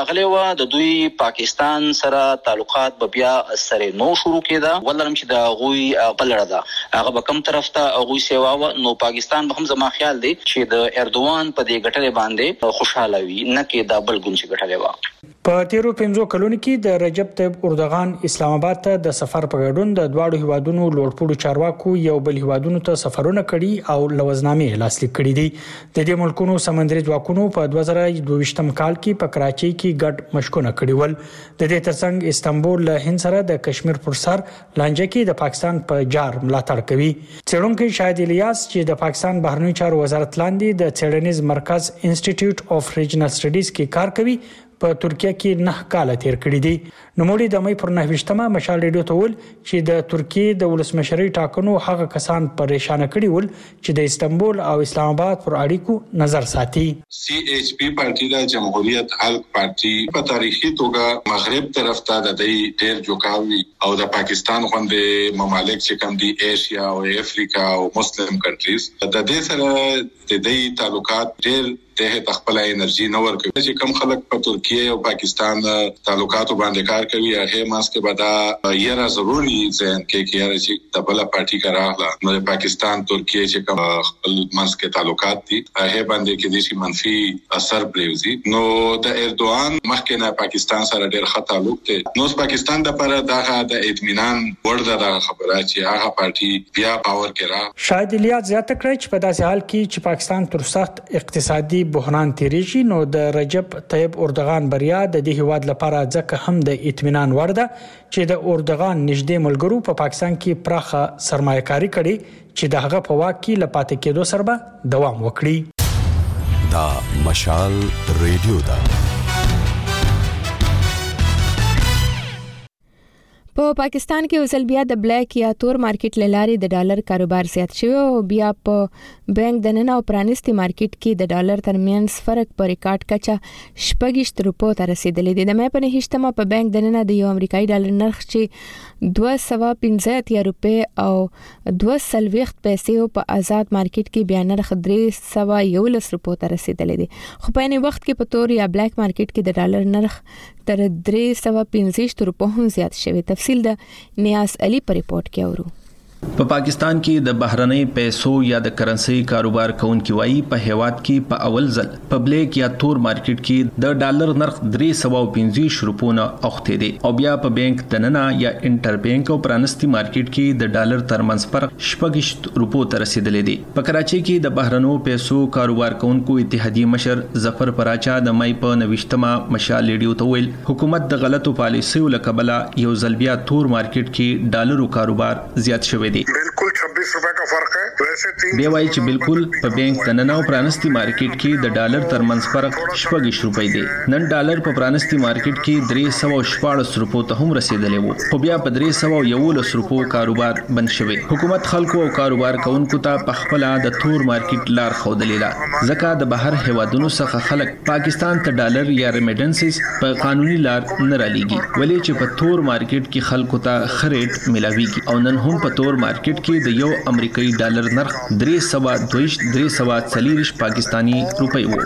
راغلی و د دوی پاکستان سره تعلقات به بیا سره نو شروع کېده ولرم چې د غوي بلړه ده هغه به کوم طرف ته غوي سیوا و نو پاکستان به هم زما خیال دی چې د اردوان په دې ګټلې باندې خوشاله وي نه کې دا بل ګون چې ګټلې و په تیرو پنځو کلونو کې د رجب طيب اردوغان اسلام آباد ته د سفر په ګډون د دواړو هیوادونو لوړپوړو چارواکو یو بل هیوادونو ته سفرونه کړي او لوزنامې لاسلیک کړي دي د دې ملکونو سمندري ځواکونو په دوه زره دوه ویشتم کال کې په کراچۍ کې ګډ مشقونه کړي ول د دې ترڅنګ استانبول له هند سره د کشمیر پر سر لانجه کې د پاکستان په جار ملاتړ کوي څېړونکو شاهد الیاس چې د پاکستان بهرنی چارو وزارت لاندې د څېړنیز مرکز انسټیټیوټ اف ریجنل سټډیز کې کار کوي په ترکیه کې نه کال تیر کړی دي نو موري د مې پر نهويشتمه مشال ریډیو ته ول چې د ترکیه د ولسمشرۍ ټاکنو هغه کسان پریشان کړي ول چې د استانبول او اسلام آباد پر اړیکو نظر ساتي سی ایچ پی پارټي د جمهوریت خلق پارټي په تاریخي توګه مغرب طرف ته د دې ډېر جوړاوي او د پاکستان غوندې ممالک چې کوم دي ایشیا او افریقا او مسلم کنټریز د دې سره د دې تعلقات ډېر ته تخپل انرژي نو ورکوي چې کم خلک په ترکیه او پاکستان تعلقاتو باندې کار کوي هغه ماسکه بدا یره ضروري ځین کې کې چې د بل پارټي کراغله نو پاکستان ترکیه چې کوم خپل ماسکه تعلقات دي هغه باندې کې د شي منفي اثر پریوزي نو د اردوغان مخکې نه پاکستان سره ډېر ښه تعلق دي نو پاکستان د لپاره دغه د اطمینان ورده د خبره چې هغه پارټي بیا پاور کې را شاید الیاس زیاته کړی چې په داسې حال کې چې پاکستان تر سخت اقتصادي بحران تیریږي نو د رجب طيب اردوغان بریا د دې هیواد لپاره ځکه هم د اطمینان وړ ده چې د اردوغان نږدې ملګرو په پاکستان کې پراخه سرمایه‌کاري کړي چې د هغه په واک کې لپاره کېدو سره به دوام وکړي دا مشال ریډیو دا په پاکستان کې اوسل بیا د بلیک یا تور مارکیټ لاري د ډالر کاروبار زیات شوی او بیا په بانک د نن او پرانستي مارکیټ کې د ډالر ترمنځ فرق په ریکارډ کچا شپږ روپو ته رسیدلی دی د مې په نهشتمه په بانک د نن د یو امریکایي ډالر نرخ چې دوه سوه پنځه روپۍ او دوه سلويخت پیسې په آزاد مارکیټ کې بیا نرخ درې سوه یولس روپو ته رسیدلی دی خو په یوه وخت کې په تور یا بلیک مارکیټ کې د ډالر نرخ تر درې سوه پنځه روپو هم زیات شوی تفصیل د نیاز علي په ریپورت کې اورو په پاکستان کې د بهرنۍ پیسو یا د کرنسي کاروبار کوونکي وایي په هیواد کې په اول ځل په بلیک یا تور مارکیټ کې د ډالر نرخ درې سوه پنځه روپو نه اوخته دي او بیا په بانک دننه یا انټر بانک او پرانستي مارکیټ کې د ډالر ترمنځ فرق شپږ روپو ته رسیدلی دی په کراچۍ کې د بهرنو پیسو کاروبار کوونکو اتحادیې مشر ظفر پراچا د مې په نوښتمه مشال ریډیو ته ویل حکومت د غلطو پالیسیو لکبله یو ځل بیا تور مارکیټ کې ډالرو کاروبار زیات شوی बिल्कुल छब्बीस रुपए का फर्क है वैसे तीन دی وایي چې بالکل په بانک دننه او پرانستي مارکیټ کې د ډالر ترمنځ فرق شپږ روپۍ دی نن ډالر په پرانستي مارکیټ کې درې سوه شپاړس روپو ته هم رسیدلی وو خو بیا په درې سوه یولس روپو کاروبار بند شوی حکومت خلکو او کاروبار کوونکو ته په خپل د تور مارکیټ لار خودلې ده ځکه د بهر هیوادونو څخه خلک پاکستان ته ډالر یا ریمیټنسز په قانوني لار نه رالیږي ولې چې په تور مارکیټ کې خلکو ته خریټ ملاويږي او نن هم په تور مارکیټ کې د یو امریکایي ډالر نرخ درې سوه دویش درې سوه څلوېښت پاکستانی روپۍ وو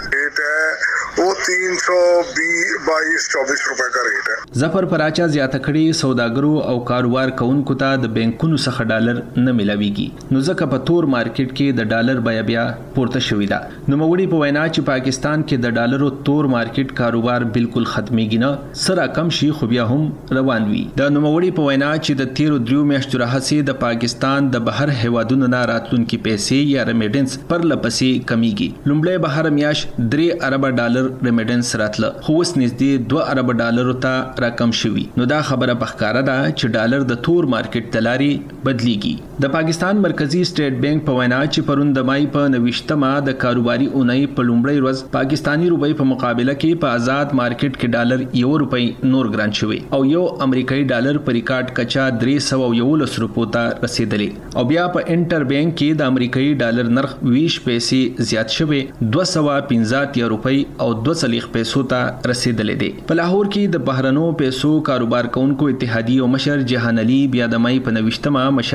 वो तीन सौ बाईस चौबीस रुपए का रेट है ظفر پراچا زیاته کړي سوداګرو او کاروبار کوونکو ته د بانکونو څخه ډالر نه ملاويږي نو ځکه په تور مارکیټ کې د ډالر بیا بیا پورته شوې ده نو مغوړي په وینا چې پاکستان کې د ډالرو تور مارکیټ کاروبار بالکل ختميږي نه سره کم شي خو بیا هم روان وي د نوموړي په وینا چې د تیرو دریو میاشتو راهسي د پاکستان د بهر هیوادونو نه راتلونکي پیسې یا ریمیټنس پر لپسې کمیږي لومړی بهر میاش درې ارب ډالر ریمیټنس راتله خو اوس نږدې دوه ارب ډالرو ته راکم شوی نو دا خبره په ښکاره ده چې ډالر د تور مارکیټ تلاري بدلیږي د پاکستان مرکزی سټیټ بانک په وینا چې پرون د مای په نوښتمه د کاروباري اونۍ په لومړۍ ورځ پاکستانی روپۍ په مقابله کې په آزاد مارکیټ کې ډالر یو روپۍ نور ګران شوی او یو امریکایي ډالر په ریکارډ کچا درې سوه یولس روپو ته رسیدلی او بیا په انټر بانک کې د امریکایي ډالر نرخ ویش پیسې زیات شوی دوه سوه پنځه روپۍ او دوه سلیخ پیسو ته رسیدلې دي په لاهور کې د بهرنو پیسو کاروبار کوونکو اتحادیې او مشر جهان علي بیا د مې په نوښتمه مشال ریډیو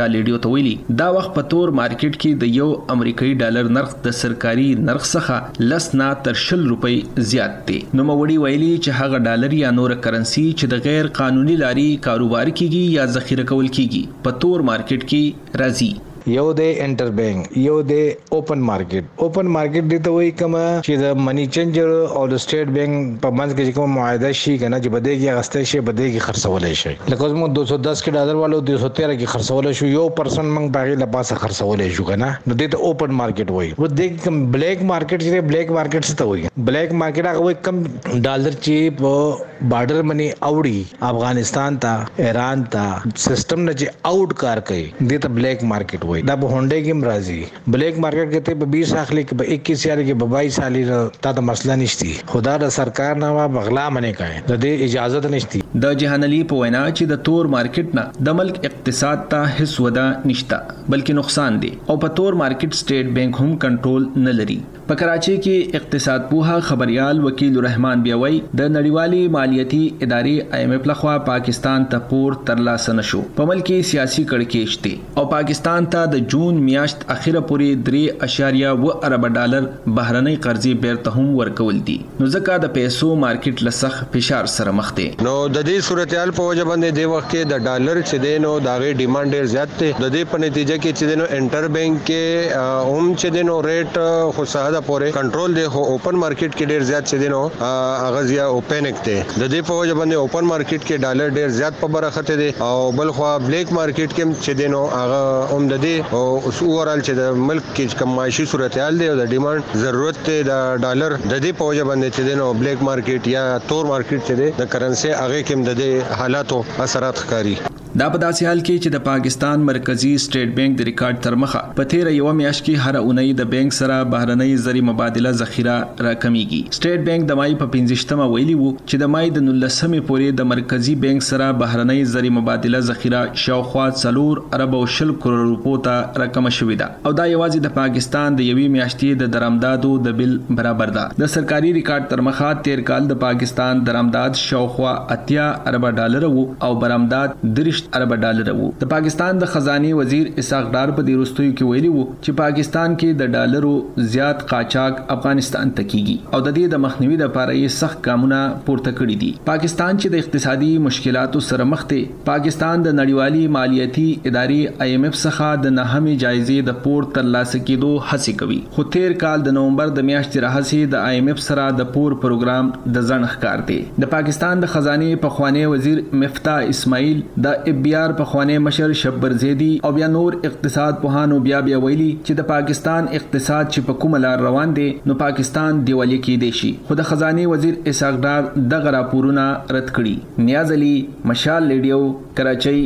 ته ویلي دا وخت په تور مارکیټ کې د یو امریکایي ډالر نرخ د سرکاري نرخ څخه لس نه تر شل روپۍ زیات دی. نوموړي ویلي چې هغه ډالر یا نور کرنسي چې د غیر قانوني لاري کاروبار کیږي یا ذخیره کول کیږي په تور مارکیټ کې راځي. یو د انټر بانک یو د اوپن مارکیټ اوپن مارکیټ دی ته وایي کوم چې د منی چینجر او د سټیټ بانک په منځ کې کوم معاهده شي کنه چې بده کې غسته شي بده کې خرڅول شي لکه موږ دو سو دس کې ډالر والو دو سو تیرہ کې خرڅول شو یو پرسن موږ باغې لپاسه خرڅول شو کنه نو دې ته اوپن مارکیټ وایي. و دې کوم بلیک مارکیټ چې بلیک مارکیټ څه ته وایي بلیک مارکیټ هغه وایي کم ډالر چې په بارډر منی اوړي افغانستان ته ایران ته سیستم نه چې آوټ کار کوي دې ته بلیک مارکیټ وایي. دا په هونډې کې مرাজি بلیک مارکیټ کې ته په بیس اخلي کې په اکیس سال کې په بائیس سال تا ته مسله نشتی خدا د سرکار نه بغلا منې کوي د دې اجازه نشتی. د جهان علي په وینا چې د تور مارکیټ نه د ملک اقتصاد ته هیڅ ودا نشته بلکې نقصان دی او په تور مارکیټ سټیټ بانک هم کنټرول نه لري. په کراچي کې اقتصاد پوها خبريال وکیل رحمان بیاوي د نړیوالي مالیاتي ادارې آی ایم ایف لخوا پاکستان ته پور ترلاسه نشو په ملکی سیاسي کړکېچ دی او پاکستان ته د جون میاشت اخیره پورې درې اشاریه و ارب ډالر بهرنۍ قرضې بیرته هم ورکول دي نو ځکه د پیسو مارکیټ لسخ فشار سره مخ دی. نو د دې صورتحال په وجه باندې د وخت کې د ډالر چې دی نو داغه ډیماند ډیر زیات دی د دې په نتیجه کې چې دی نو انټر بانک کې هم چې دی نو ریټ خو ساده پورې کنټرول دی خو اوپن مارکیټ کې ډیر زیات چې دی نو اغازیا اوپنک دی د دې په وجه باندې اوپن مارکیټ کې ډالر ډیر زیات په برخه دی او بل خو بلیک مارکیټ کې چې دی نو هغه هم د دې او اوورال چې د ملک کې کوم معاشي صورتحال دی او د ډیماند ضرورت دی د ډالر د دې په وجه باندې چې دی نو بلیک مارکیټ یا تور مارکیټ چې دی د کرنسي هغه کې د دې حالاتو اثرات ښکاري. دا په داسې حال کې چې د پاکستان مرکزی سټیټ بانک د ریکارډ تر مخه په تیر یو میاشت کې هر اونۍ د بانک سره بهرنۍ زری مبادله ذخیره راکمیږي. سټیټ بانک د مای په پنځشتمه ویلي وو چې د مای د نولسمې پورې د مرکزی بانک سره بهرنۍ زری مبادله ذخیره شاوخوا څلور ارب او شل کروڑ روپو ته رقم شوې ده او دا یوازې د پاکستان د یوې میاشتې د درآمدادو د بل برابر ده. د سرکاري ریکارډ تر مخه تیر کال د پاکستان درآمداد شاوخوا اتیا ارب ډالر وو او برآمدات درشت ارب ډالر وو. د پاکستان د خزانه وزیر اسحاق ډار په دې وروستیو کې ویلي وو چې پاکستان کې د ډالرو زیات قاچاق افغانستان ته کیږي او د دې د مخنیوي لپاره یې سخت ګامونه پورته کړي دي. پاکستان چې د اقتصادي مشکلاتو سره مخ دی پاکستان د نړیوالي مالیاتي ادارې آی ایم ایف څخه د نهمې جایزې د پور ترلاسه کېدو هڅه کوي خو تیر کال د نومبر د میاشتې راهیسې د آی ایم ایف سره د پور پروګرام د ځنډ ښکار دی. د پاکستان د خزانه پخوانی وزیر مفتاح اسماعیل د بیار په خوانه مشر شبر زیدی او بیا نور اقتصاد پوهانو بیا بیا ویلي چې د پاکستان اقتصاد چې په کومه لار روان دی نو پاکستان دیوالیه کېدی شي خو د خزانه وزیر اسحاق ډار دغه راپورونه رد کړي. نیاز علي مشال ریډیو کراچۍ.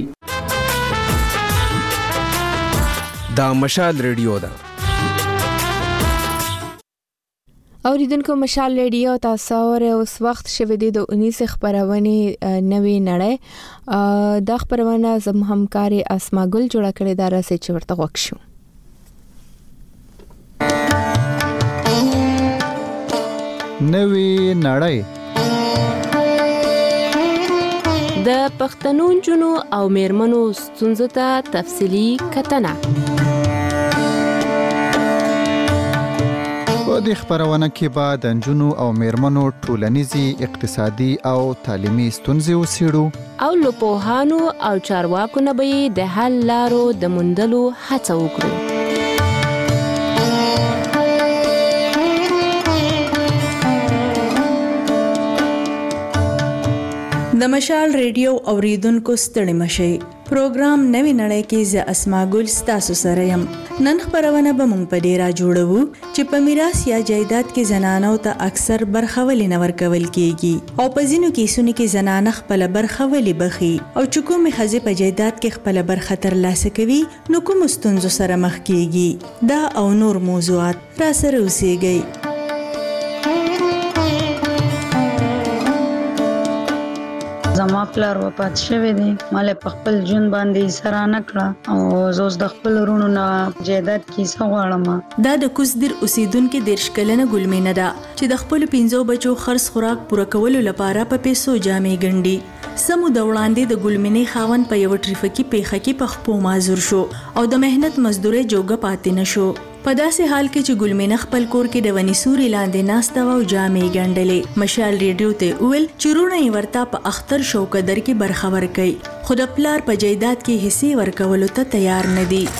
دا مشال ریډیو ده. اوریدونکو مشال ریډیو تاسو اوره اوس وخت شوه دی د انیس خبرونه نوې نړۍ د خبرونه زم همکاري اسما ګل جوړه کړې دا راسي چې ورته وښو. نوې نړۍ د پښتنو جنو او میرمنو ستونزو ته تفصیلی کتنه. په دې خبرونه کې به د نجونو او میرمنو ټولنیزي اقتصادي او تعلیمي ستونزې وڅېړو او له پوهانو او چارواکو نه به د حل لارو د موندلو هڅه وکړو. د مشال ریډیو اوریدونکو ستړي مشي پروګرام نوې نړۍ کې ز اسما ګل ستاسو سره يم. نن خبرونه به مونږ په ډیره جوړو چې په میراث یا جایداد کې زنانو ته اکثر برخول نه ورکول کیږي او په ځینو کیسونو کې زنانه خپل برخولي بخي او چې کومې خزې په جایداد کې خپل برخه ترلاسه کوي نو کوم ستونزو سره مخ کیږي. دا او نور موضوعات را سره اوسېږي. زما پلار وفات شوی دی مال په خپل جون باندې سره نکړه او زوس د خپل ورونو نه جیدات کیسه غواړم. دا د کوزدر اوسیدونکو د رشکلنه ګلمینه ده چې د خپل پنځو بچو خرڅ خوراک پوره کولو لپاره په پیسو جامې ګنډي. سمو د وړاندې د ګلمنې خاون په یو ټریفیکي پیښه کې په خپو معذور شو او د مهنت مزدوري جوګه پاتې نشو. په داسې حال کې چې ګلمنه خپل کور کې د ونی سوري لاندې ناسته او جامې ګنډلې. مشال ریډیو ته ویل چې رونه یې ورته په اختر شوکدر کې برخه ورکړي، خو د پلار په جایداد کې حصے ورکولو ته تیار نه دي.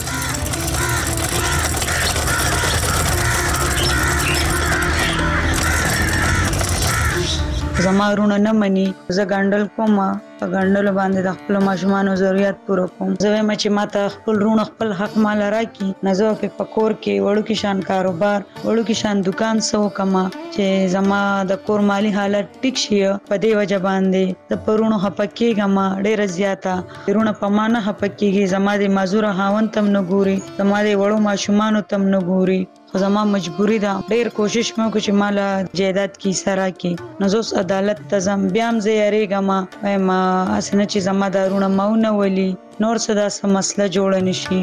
زما رونه نه مني، زه ګنډل کوم، په ګنډلو باندې د خپل ماشومانو ضرورت پوره کوم. زه وایم چې ماته خپل رونه خپل حق مال راکړي، نه زه په کور کې وړو کې شان کاروبار وړو کې شان دکان سو کما چې زما د کور مالی حالت ټیک شي. په دې وجه باندې د پرونو هپکیږم ډېر زیاته رونه په مانه هپکیږي. زما د مازور هاون تم نه ګوري، زما د وړو ماشومانو تم نه ګوري، خو زما مجبوری ده. ډېر کوشش مې وکړ چې مال جایداد کې سره کې نو زوس عدالت ته زم بیا هم زه یریږم، وایم اسنه چې زما دارونه ماونه ولي نور څه داسې مسله جوړه نشي.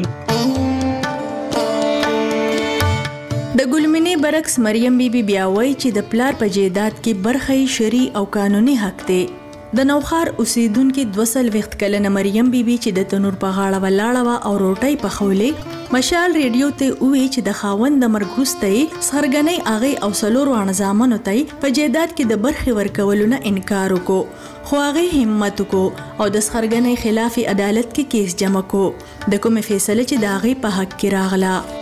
د ګلمنې برعکس مریم بیبي بیا وایي چې د پلار په جایداد کې برخه شرعي او قانوني حق دی. د نوخار اوسیدونکو دوسل وخت کلنه مریم بیبي چې د تنور په غاړه ولاړه او روټي پخولې مشال ریډیو ته وی چې د خاوند د مرګ وروسته سرګنۍ اغه او سلور وانه زامنو ته په جایداد کې د برخې ورکولو نه انکار وکړو، خو هغه همت وکړو او د سرګنۍ خلاف عدالت کې کیس جمع کو. د کومه فیصله چې د هغه په حق کې راغله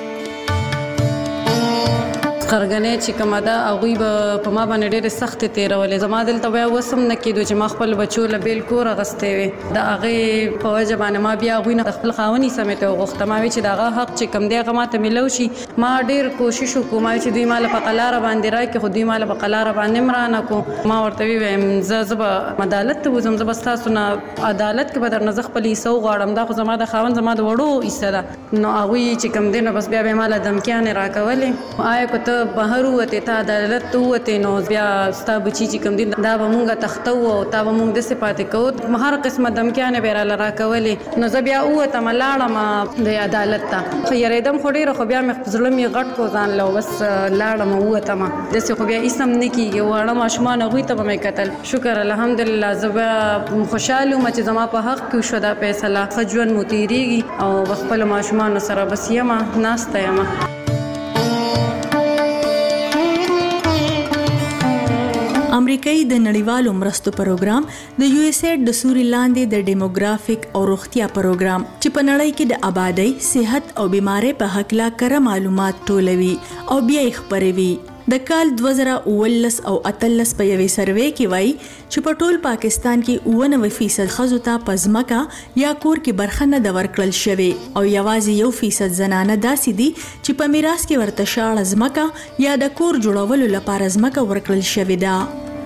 خرګنې چې کومه ده هغوی به په ما باندې ډېرې سختې تېرولې. زما دلته بیا وسم نه کېدو چې ما خپل بچو له بیل کور اغوستی وې. د هغې په وجه باندې ما بیا هغوی نه د خپل خاوند حصه مې ته وغوښته. ما وی چې د هغه حق چې کوم دی هغه ماته میلو شي. ما ډېر کوشش وکړو، ما وی چې دوی ما له په قلاره باندې راکړي، خو دوی ما له په قلاره باندې هم رانه کړو. ما ورته وویم زه زه به عدالت ته وځم، زه به ستاسو نه عدالت کې به درنه زه خپل حصه وغواړم، دا خو زما د خاوند زما د وړو حصه ده. نو هغوی چې کوم دی نو بس بیا به یې ما له دمکیانې راکولې. آیا که ته بهر ووتې ته عدالت ته ووتې نو بیا ستا بچي چې کوم دي دا به مونږ تخته وو او تا به مونږ داسې پاتې کوو، هر قسمه دمکیانې به یې راله راکولې. نو زه بیا ووتم لاړم د عدالت ته، خو یېرېدم خو ډېره، خو بیا مې زړه مې غټ کړو ځان له بس لاړم ووتم. داسې خو بیا هېڅ هم نه کېږي. واړه ماشومان هغوی ته به مې کتل. شکر الحمدلله زه بیا خوشحاله وم چې زما په حق کې وشوه دا فیصله. ښه ژوند مو تېرېږي او په خپلو ماشومانو سره بس یم ناسته یم. امریکایي د نړیوالو مرستو پروګرام د یو اس ایډ د سوري لاندې د ډیموګرافیک او روغتیا پروګرام چې په نړۍ کې د آبادی، صحت او بیماری په حق لا کره معلومات ټولوي او بیا یې خپروي. د کال دوه زره اوولس او اتلس په یوې سروې کې وایي چې په ټول پاکستان کې اوه نوي فیصد ښځو ته په ځمکه یا کور کې برخه نه ده ورکړل شوې او یوازې یو فیصد زنانه داسې دي چې په میراث کې ورته شاړه ځمکه یا د کور جوړولو لپاره ځمکه ورکړل شوې ده.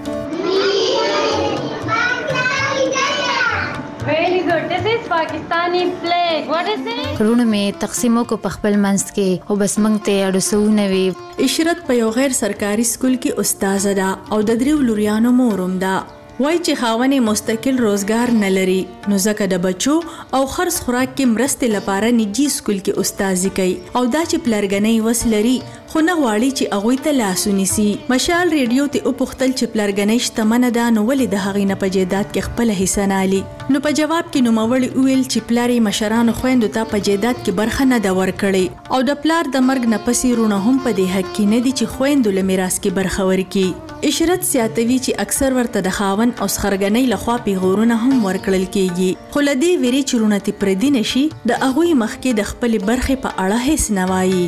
کړونو مې تقسیمو کو په خپل منځ کې او بس موږ ته اړوسونه وي. اشرت په یو غیر سرکاري سکول کې استاد ده او د دریو لوریانو مورم ده. وای چې خاونې مستقل روزګار نه لري نو ځکه د بچو او خرڅ خوراک کې مرستې لپاره نجی سکول کې استادي کوي او دا چې پلرګنۍ وس لري خو نه غواړي چې هغوی ته لاس ونیسي. مشال ریډیو ته وپوښتل چې پلرګنۍ شتمنه ده نو ولې د هغې نه په جایداد کې خپله حصه نه اخلي. نو په جواب کې نوموړي وویل چې پلار یې مشرانو خویندو ته په جایداد کې برخه نه ده ورکړې او د پلار د مرګ نه پسې رونه هم په دې حق کې نه دي چې خویندو له میراث کې برخه ورکړي. اشرت سیاتوي چې اکثر ورته د خاون او سخرګنۍ لخوا پیغورونه هم ورکړل کیږي، خو له دې ویرې چې رونه تې پردي نشي د هغوی مخکې د خپلې برخې په اړه هیڅ نه وایي.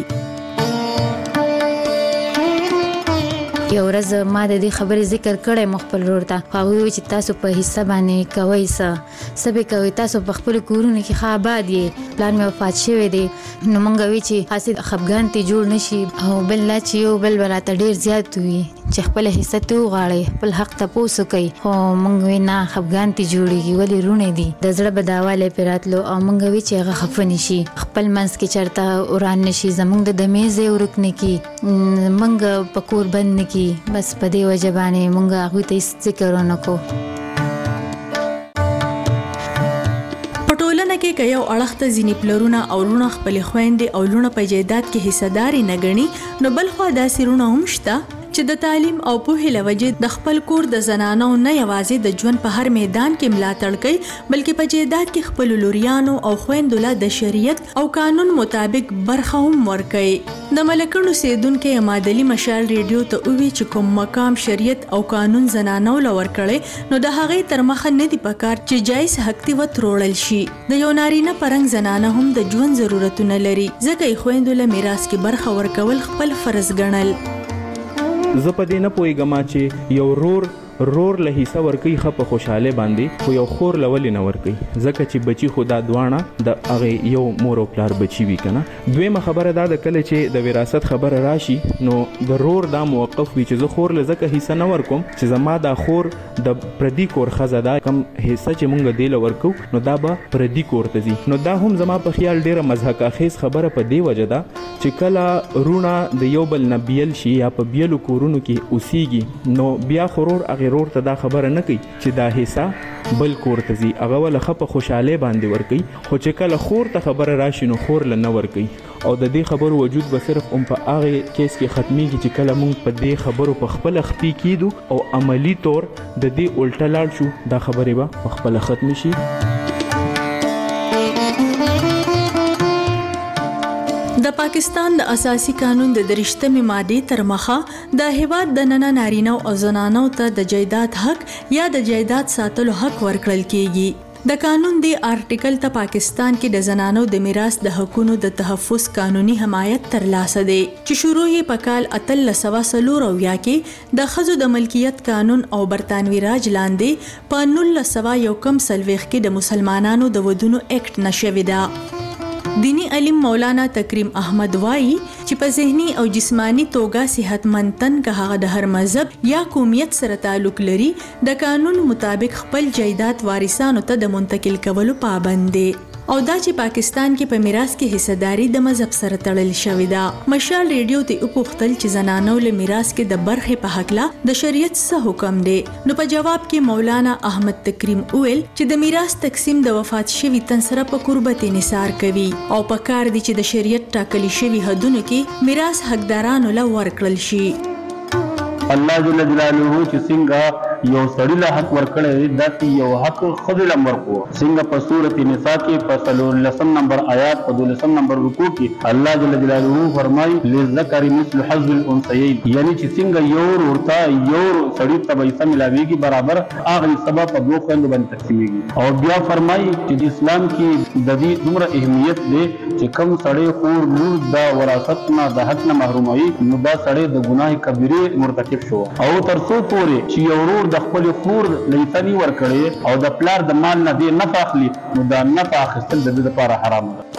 یو ورځ ما د دې خبرې ذکر کړی مو خپل ورور ته، خو هغوی وایي چې تاسو په حصه باندې کوئ څه څه به کوئ، تاسو په خپلو کورونو کې ښه آباد یې، پلار مې وفات شوی دی. نو موږ وایي چې هسې خفګان ترې جوړ نه شي او بل لا چې یو بل به راته ډېر زیات وي چې خپله حصه ترې وغواړئ، خپل حق تپوس وکئ. خو موږ وایي نه خفګان ترې جوړېږي، ولې روڼې دي، د زړه بداوالی پرې راتلو او موږ وایي چې هغه خفه نه شي، خپل منځ کې چېرته وران نه شي، زموږ د دمې ځای ورک نه کړي، موږ په کور بند نه کړي. بس په دې وجه باندې موږ هغوی ته هېڅ ذکر ونه کړو. په ټولنه کې که یو اړخ ته ځینې پلرونه او لوڼه خپلې خویندې او لوڼه په جایداد کې حصهداري نه ګڼي نو بل خوا داسې لوڼه هم شته چې د تعلیم او پوهې لوجې د خپل کور د زنانو نه یوازې د ژوند په هر میدان کې ملاتړ کوي بلکې په جیدات کې خپل لوریانو او خويندو له د شریعت او قانون مطابق برخه هم ورکوي. د ملکونو سیدونکو امادلی مشال ریډیو ته وی چې کوم مقام شریعت او قانون زنانو لور کړي نو د هغې تر مخه نه دی پکار چې جایز حق تی وترول شي. د یو نارینه پرنګ زنانه هم د ژوند ضرورتونه لري ځکه یې خويندو له میراث کې برخه ورکول خپل فرض ګڼل. زه په دې نه پوهیږم چې یو رور رور له حصہ ورکی خپ خوشاله باندې خو یو خور لول نه ورکی ځکه چې بچی خدا دوانه د هغه یو مور او پلار بچی وی کنه. دویمه خبره دا د کله چې د وراثت خبره راشي نو د رور دا موقف وی چې زه خور لزکه حصہ نه ورکوم چې زما دا خور د پردي کور خزاده کم حصہ چې مونږ دی لورکو نو دا به پردي کور ته ځي. نو دا هم زما په خیال ډیره مزهک اخیز خبره په دی وجه ده چې کله رونه د یو بل نبیل شي یا په بیلو کورونو کې اوسېږي نو بیا خورور غیرور ته دا خبره نه کوي چې دا حصہ بل کور ته ځي هغه ول خپ خوشاله باندې ور کوي خو چې کله خور ته خبره راشي نو خور ل نه ور کوي او د دې خبرو وجود به صرف هم په هغه کیس کې ختميږي چې کله مونږ په دې خبرو په خپل خپي کیدو او عملی طور د دې الټا لاړ شو دا خبره به په خپل ختم شي. د پاکستان د اساسي قانون د درشتمې ماده تر مخه د هیواد د نن نارینه او زنانو ته د جایداد حق یا د جایداد ساتلو حق ورکړل کیږي. د قانون دی آرټیکل ته پاکستان کې د زنانو د میراث د حقوقو د تحفظ قانوني حمایت ترلاسه دی چې شروع یې په کال اتلس سوه څلور اویا کې د ښځو د ملکیت قانون او برطانوي راج لاندې په نولس سوه یو کم څلوېښت کې د مسلمانانو د ودونو اکټ نشوي ده. دینی علم مولانا تکریم احمد وایي چې په ذهني او جسمانی توګه صحتمند تن که هغه د هر مذهب یا قومیت سره تعلق لري د قانون مطابق خپل جایداد وارثانو ته د منتقل کولو پابند دي او دا چې پاکستان کې په میراث کې حصداري د مذهب سره تړل شوې ده. مشال ریډیو ته وپوښتل چې زنانو له میراث کې د برخې په حق لا د شریعت څه حکم دی نو په جواب کې مولانا احمد تکریم ویل چې د میراث تقسیم د وفات شوی تن سره په قربت انحصار کوي او په کار دي چې د شریعت ټاکلي شوی حدونو کې میراث حقدارانو له ورکړل شي. الله جل جلاله چې څنګه یو سړی له حق ورکړی داسې یو حق ښځې له ورکړو څنګه په سورۃ نساء کې په څلورلسم نمبر آیات په دولسم نمبر رکوع کې الله جل جلاله فرمایي للذکر مثل حظ الانثیین یعنی چې څنګه یو ورته یو سړی ته به حصہ ملاویږي برابر هغه حصہ په دوه خویندو باندې تقسیمیږي. او بیا فرمایي چې د اسلام کې د دې دومره اهمیت دی چې کوم سړی خور لور د وراثت نه د حق نه محروموي نو دا سړی د ګناه کبیره مرتکب شو او تر څو پورې چې یو ورور د خپل خور لیتنی ورکړي او د پلار د مال نه دی نفع اخلي نو دا نفع اخیستل د دې لپاره حرام ده.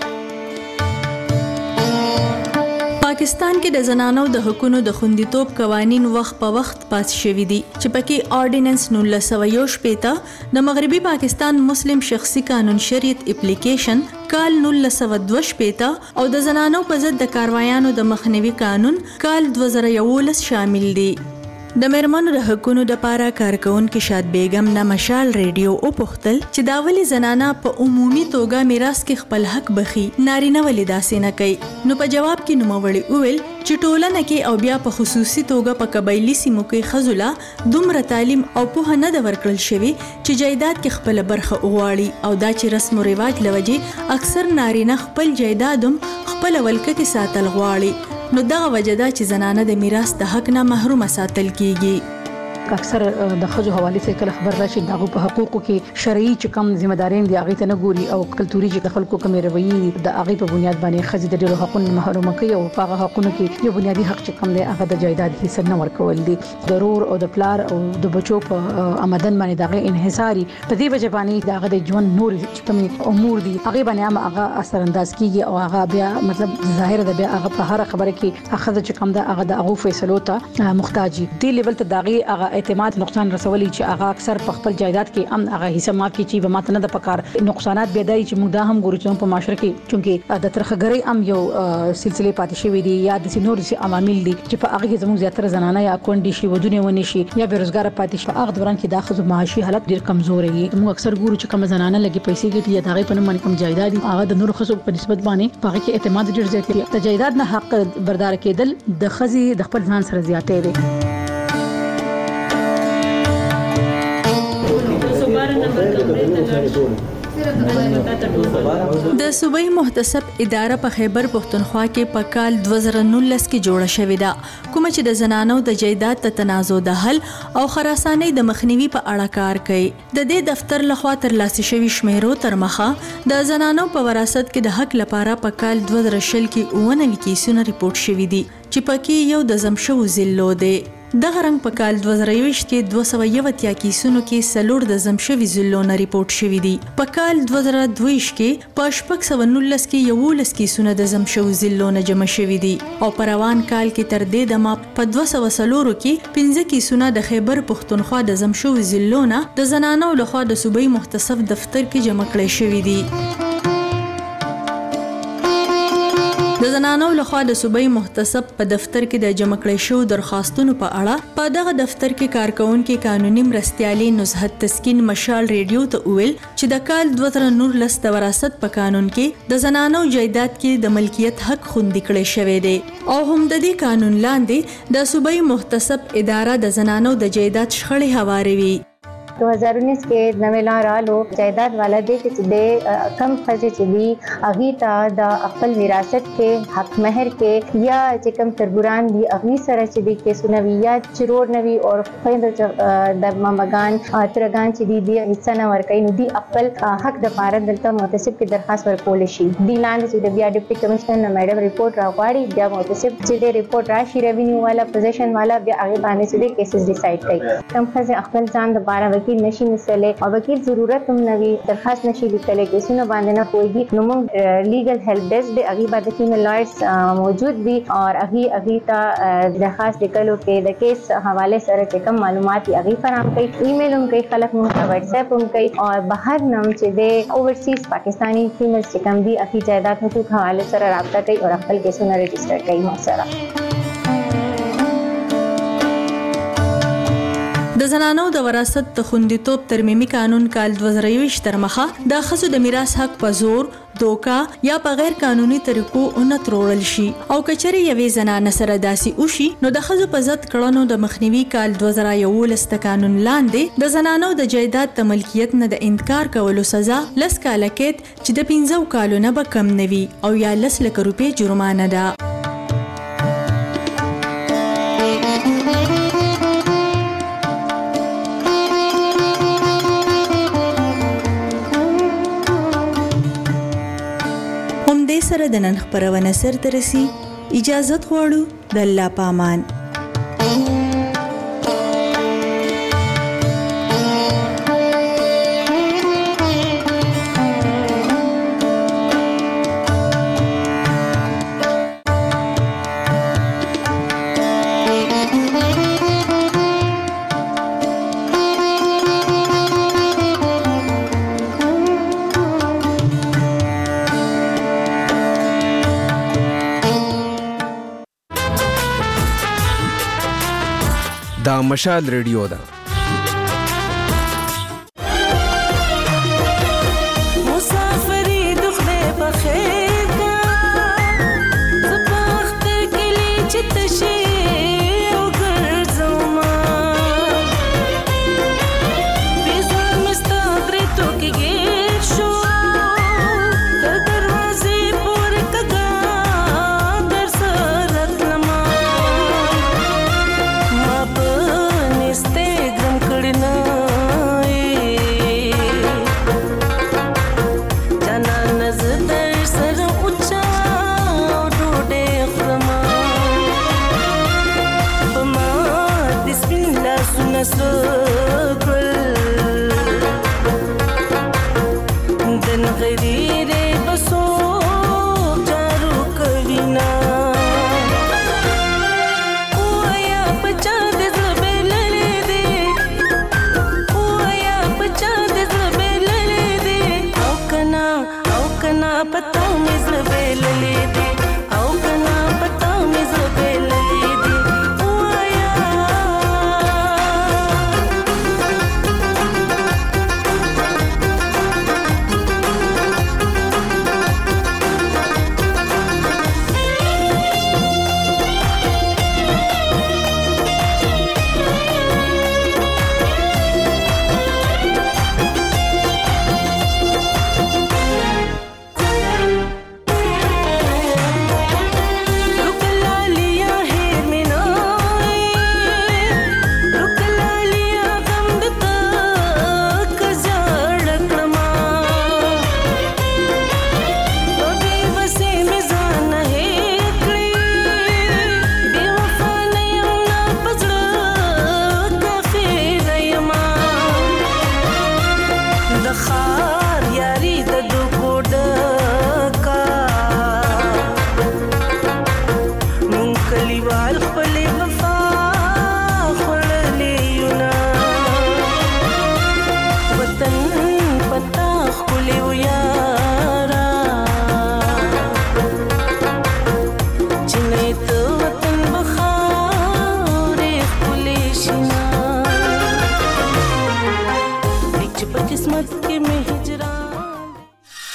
پاکستان کې د زنانو د حقوقو د خوندیتوب قوانین وخت په وخت پاس شوي دي چې پکې آرډیننس نولس سوه یو شپېته د مغربي پاکستان مسلم شخصي قانون شریعت اپلیکیشن کال نولس سوه دوه شپېته او د زنانو په ضد د کاروایانو د مخنیوي قانون کال دوه زره یولس شامل دي. د میرمنو د حقوقو د پاره کارکونکو شاد بیگم نه مشال ریډیو او پختل چې دا ولې زنانه په عمومي توګه میراث کې خپل حق بخي نارینه ولې داسې نه کوي نو په جواب کې نوموړي وویل چې ټولنه کې او بیا په خصوصي توګه په قبایلی سیمو کې ښځو دومره تعلیم او پوهه نه ده ورکړل شوی چې جایداد کې خپل برخه وغواړي او دا چې رسم او رواج لوجې اکثر نارینه خپل جایدادم خپل ولکه کې ساتل غواړي نو دغه وجه ده چې زنانه د میراث د حق نه محروم ساتل کیږي. اکثر د خځو حواله څخه کله خبر راشي دغه په حقوقو کې شرعي چې کم ذمہ دارین دي هغه ته نه ګوري او کلتوري چې خلکو کومې رویي د هغه په بنیاد باندې خځې د ډیرو حقوقو محروم کوي او هغه حقوقو کې یو بنیادی حق چې کم دی هغه د جایداد حصہ نه ورکول دي. ضرور او د پلار او د بچو په آمدن باندې دغه انحصاري په دې وجه باندې دغه د ژوند نور چې کوم امور دي هغه باندې هم هغه اثر انداز کیږي او هغه بیا مطلب ظاهر ده بیا هغه په هر خبره کې هغه چې کم ده هغه د هغه فیصلو ته محتاج دي. دی لیول ته دغه هغه اعتماد نقصان رسولي چې هغه اکثر په خپل جایداد کې ام هغه حصہ ما کې چې به ماته نه د پکار نقصانات به دای چې موږ دا هم ګورو چې په معاشره کې چونکې د ترخګری ام یو سلسله پاتې شوې دي یا د سينور سي عوامل دي چې په هغه کې زموږ زیاتره زنانه یا کونډي شي ودونه ونی شي یا بیروزګار پاتې شي هغه دوران کې د خزو معاشي حالت ډیر کمزور وي. موږ اکثر ګورو چې کوم زنانه لګي پیسې ګټي یا هغه په نوم باندې کم جایداد هغه د نور خزو په نسبت باندې په هغه کې اعتماد ډیر زیات دی. د جایداد نه حق بردار کېدل د خزي د خپل ځان سره زیاتې دي. د صوبایي محتسب اداره په خیبر پښتونخوا کې په کال دوه زره نولس کې جوړه شوې ده کوم چې د زنانو د جایداد د تنازع د حل او خراسانۍ د مخنیوي په اړه کار کوي. د دې دفتر لخوا ترلاسه شوی شمیرو تر مخه د زنانو په وراثت کې د حق لپاره په کال دوه زره شل کې اووه نوي کیسونه ریپورت شوي دي چې پکې یو د زمشو زلو دی. دغه رنګ په کال دوه زره یوویشت کې دوه سوه یو اتیا کیسونو کې څلور د زمشوي زلو نه ریپورت شوي دي. په کال دوه زره دوه ویشت کې په شپږ سوه نولس کې یولس کیسونه د زمشوي زلو نه جمع شوي دي او په روان کال کې تر دې دمه په دوه سوه څلورو کې پنځه کیسونه د خیبر پښتونخوا د زمشوي زلو نه د زنانو لخوا د صوبایي محتسب دفتر کې جمع کړي شوي دي. د زنانو لخوا د صوبایي محتسب په دفتر کې د جمع کړي شوو درخواستونو په اړه په دغه دفتر کې کارکونکو قانوني مرستيالي نزهت تسکین مشال ریډیو ته ویل چې د کال دوه زره نولس د وراثت په قانون کې د زنانو جایداد کې د ملکیت حق خوندي کړی شوی دی او هم د دې قانون لاندې د صوبایي محتسب اداره د زنانو د جایداد شخړې هواروي. دو ہزار انیس کې نویلا رالو جائیداد والا دے چې د کم خځې چې دی اغي ته د خپل وراثت کې حق مہر کې یا چې کم تربوران دی اغي سره چې دی کې سنوي یا چرور نوي او خويند د مامگان ترګان چې دی دی حصہ نه ورکې نو دی خپل حق د پاره دلته محتسب کې درخواست ورکول شي. دی لاندې چې د بیا ډیپټي کمشنر میډم ریپورت راغواړي بیا محتسب چې د ریپورت راشي ریوینیو والا پوزیشن والا بیا هغه باندې چې دی کیسز ډیسایډ کوي. کم خځې خپل ځان د پاره وکیل نشي نسلې او وکیل ضرورت هم نوي درخواست نشي لیکلې کیسونه باندې نه کوئی نو موږ لیګل هیلپ ډیسک د اغي باندې فیمیل لایرز موجود دي او اغي اغي ته درخواست لیکلو کې د کیس حواله سره چې کوم معلومات اغي فراهم کوي ایمیل هم کوي خلک موږ واتس اپ هم کوي او بهر نام چې د اوورسیز پاکستانی فیمیل چې کوم دي اغي جایداد حقوق حواله سره رابطه کوي او خپل کیسونه رجسٹر کوي مو سره. د زنانو د وراثت د خوندیتوب ترمیمي قانون کال دوه زره یوویشت تر مخه د ښځو د میراث حق په زور دوکا یا په غیر قانوني طریقو اون ترورل شي او کچري یوې زنانه سره داسي وشي نو د ښځو په ضد کړنو د مخنیوي کال دوه زره یوولس د قانون لاندې د زنانو د جایداد د ملکیت نه د انکار کولو سزا لس کاله قید چې د پنځو کالو نه به کم نه وي او یا لس لک روپۍ جرمانه ده. سره د نن خبرونه سر ترسي اجازه غواړو د الله پامان. دا مشال ریډیو ده. دے کنا او کنا پتا مې زړه بیللې دي او کنا پتا مې زړه بیللې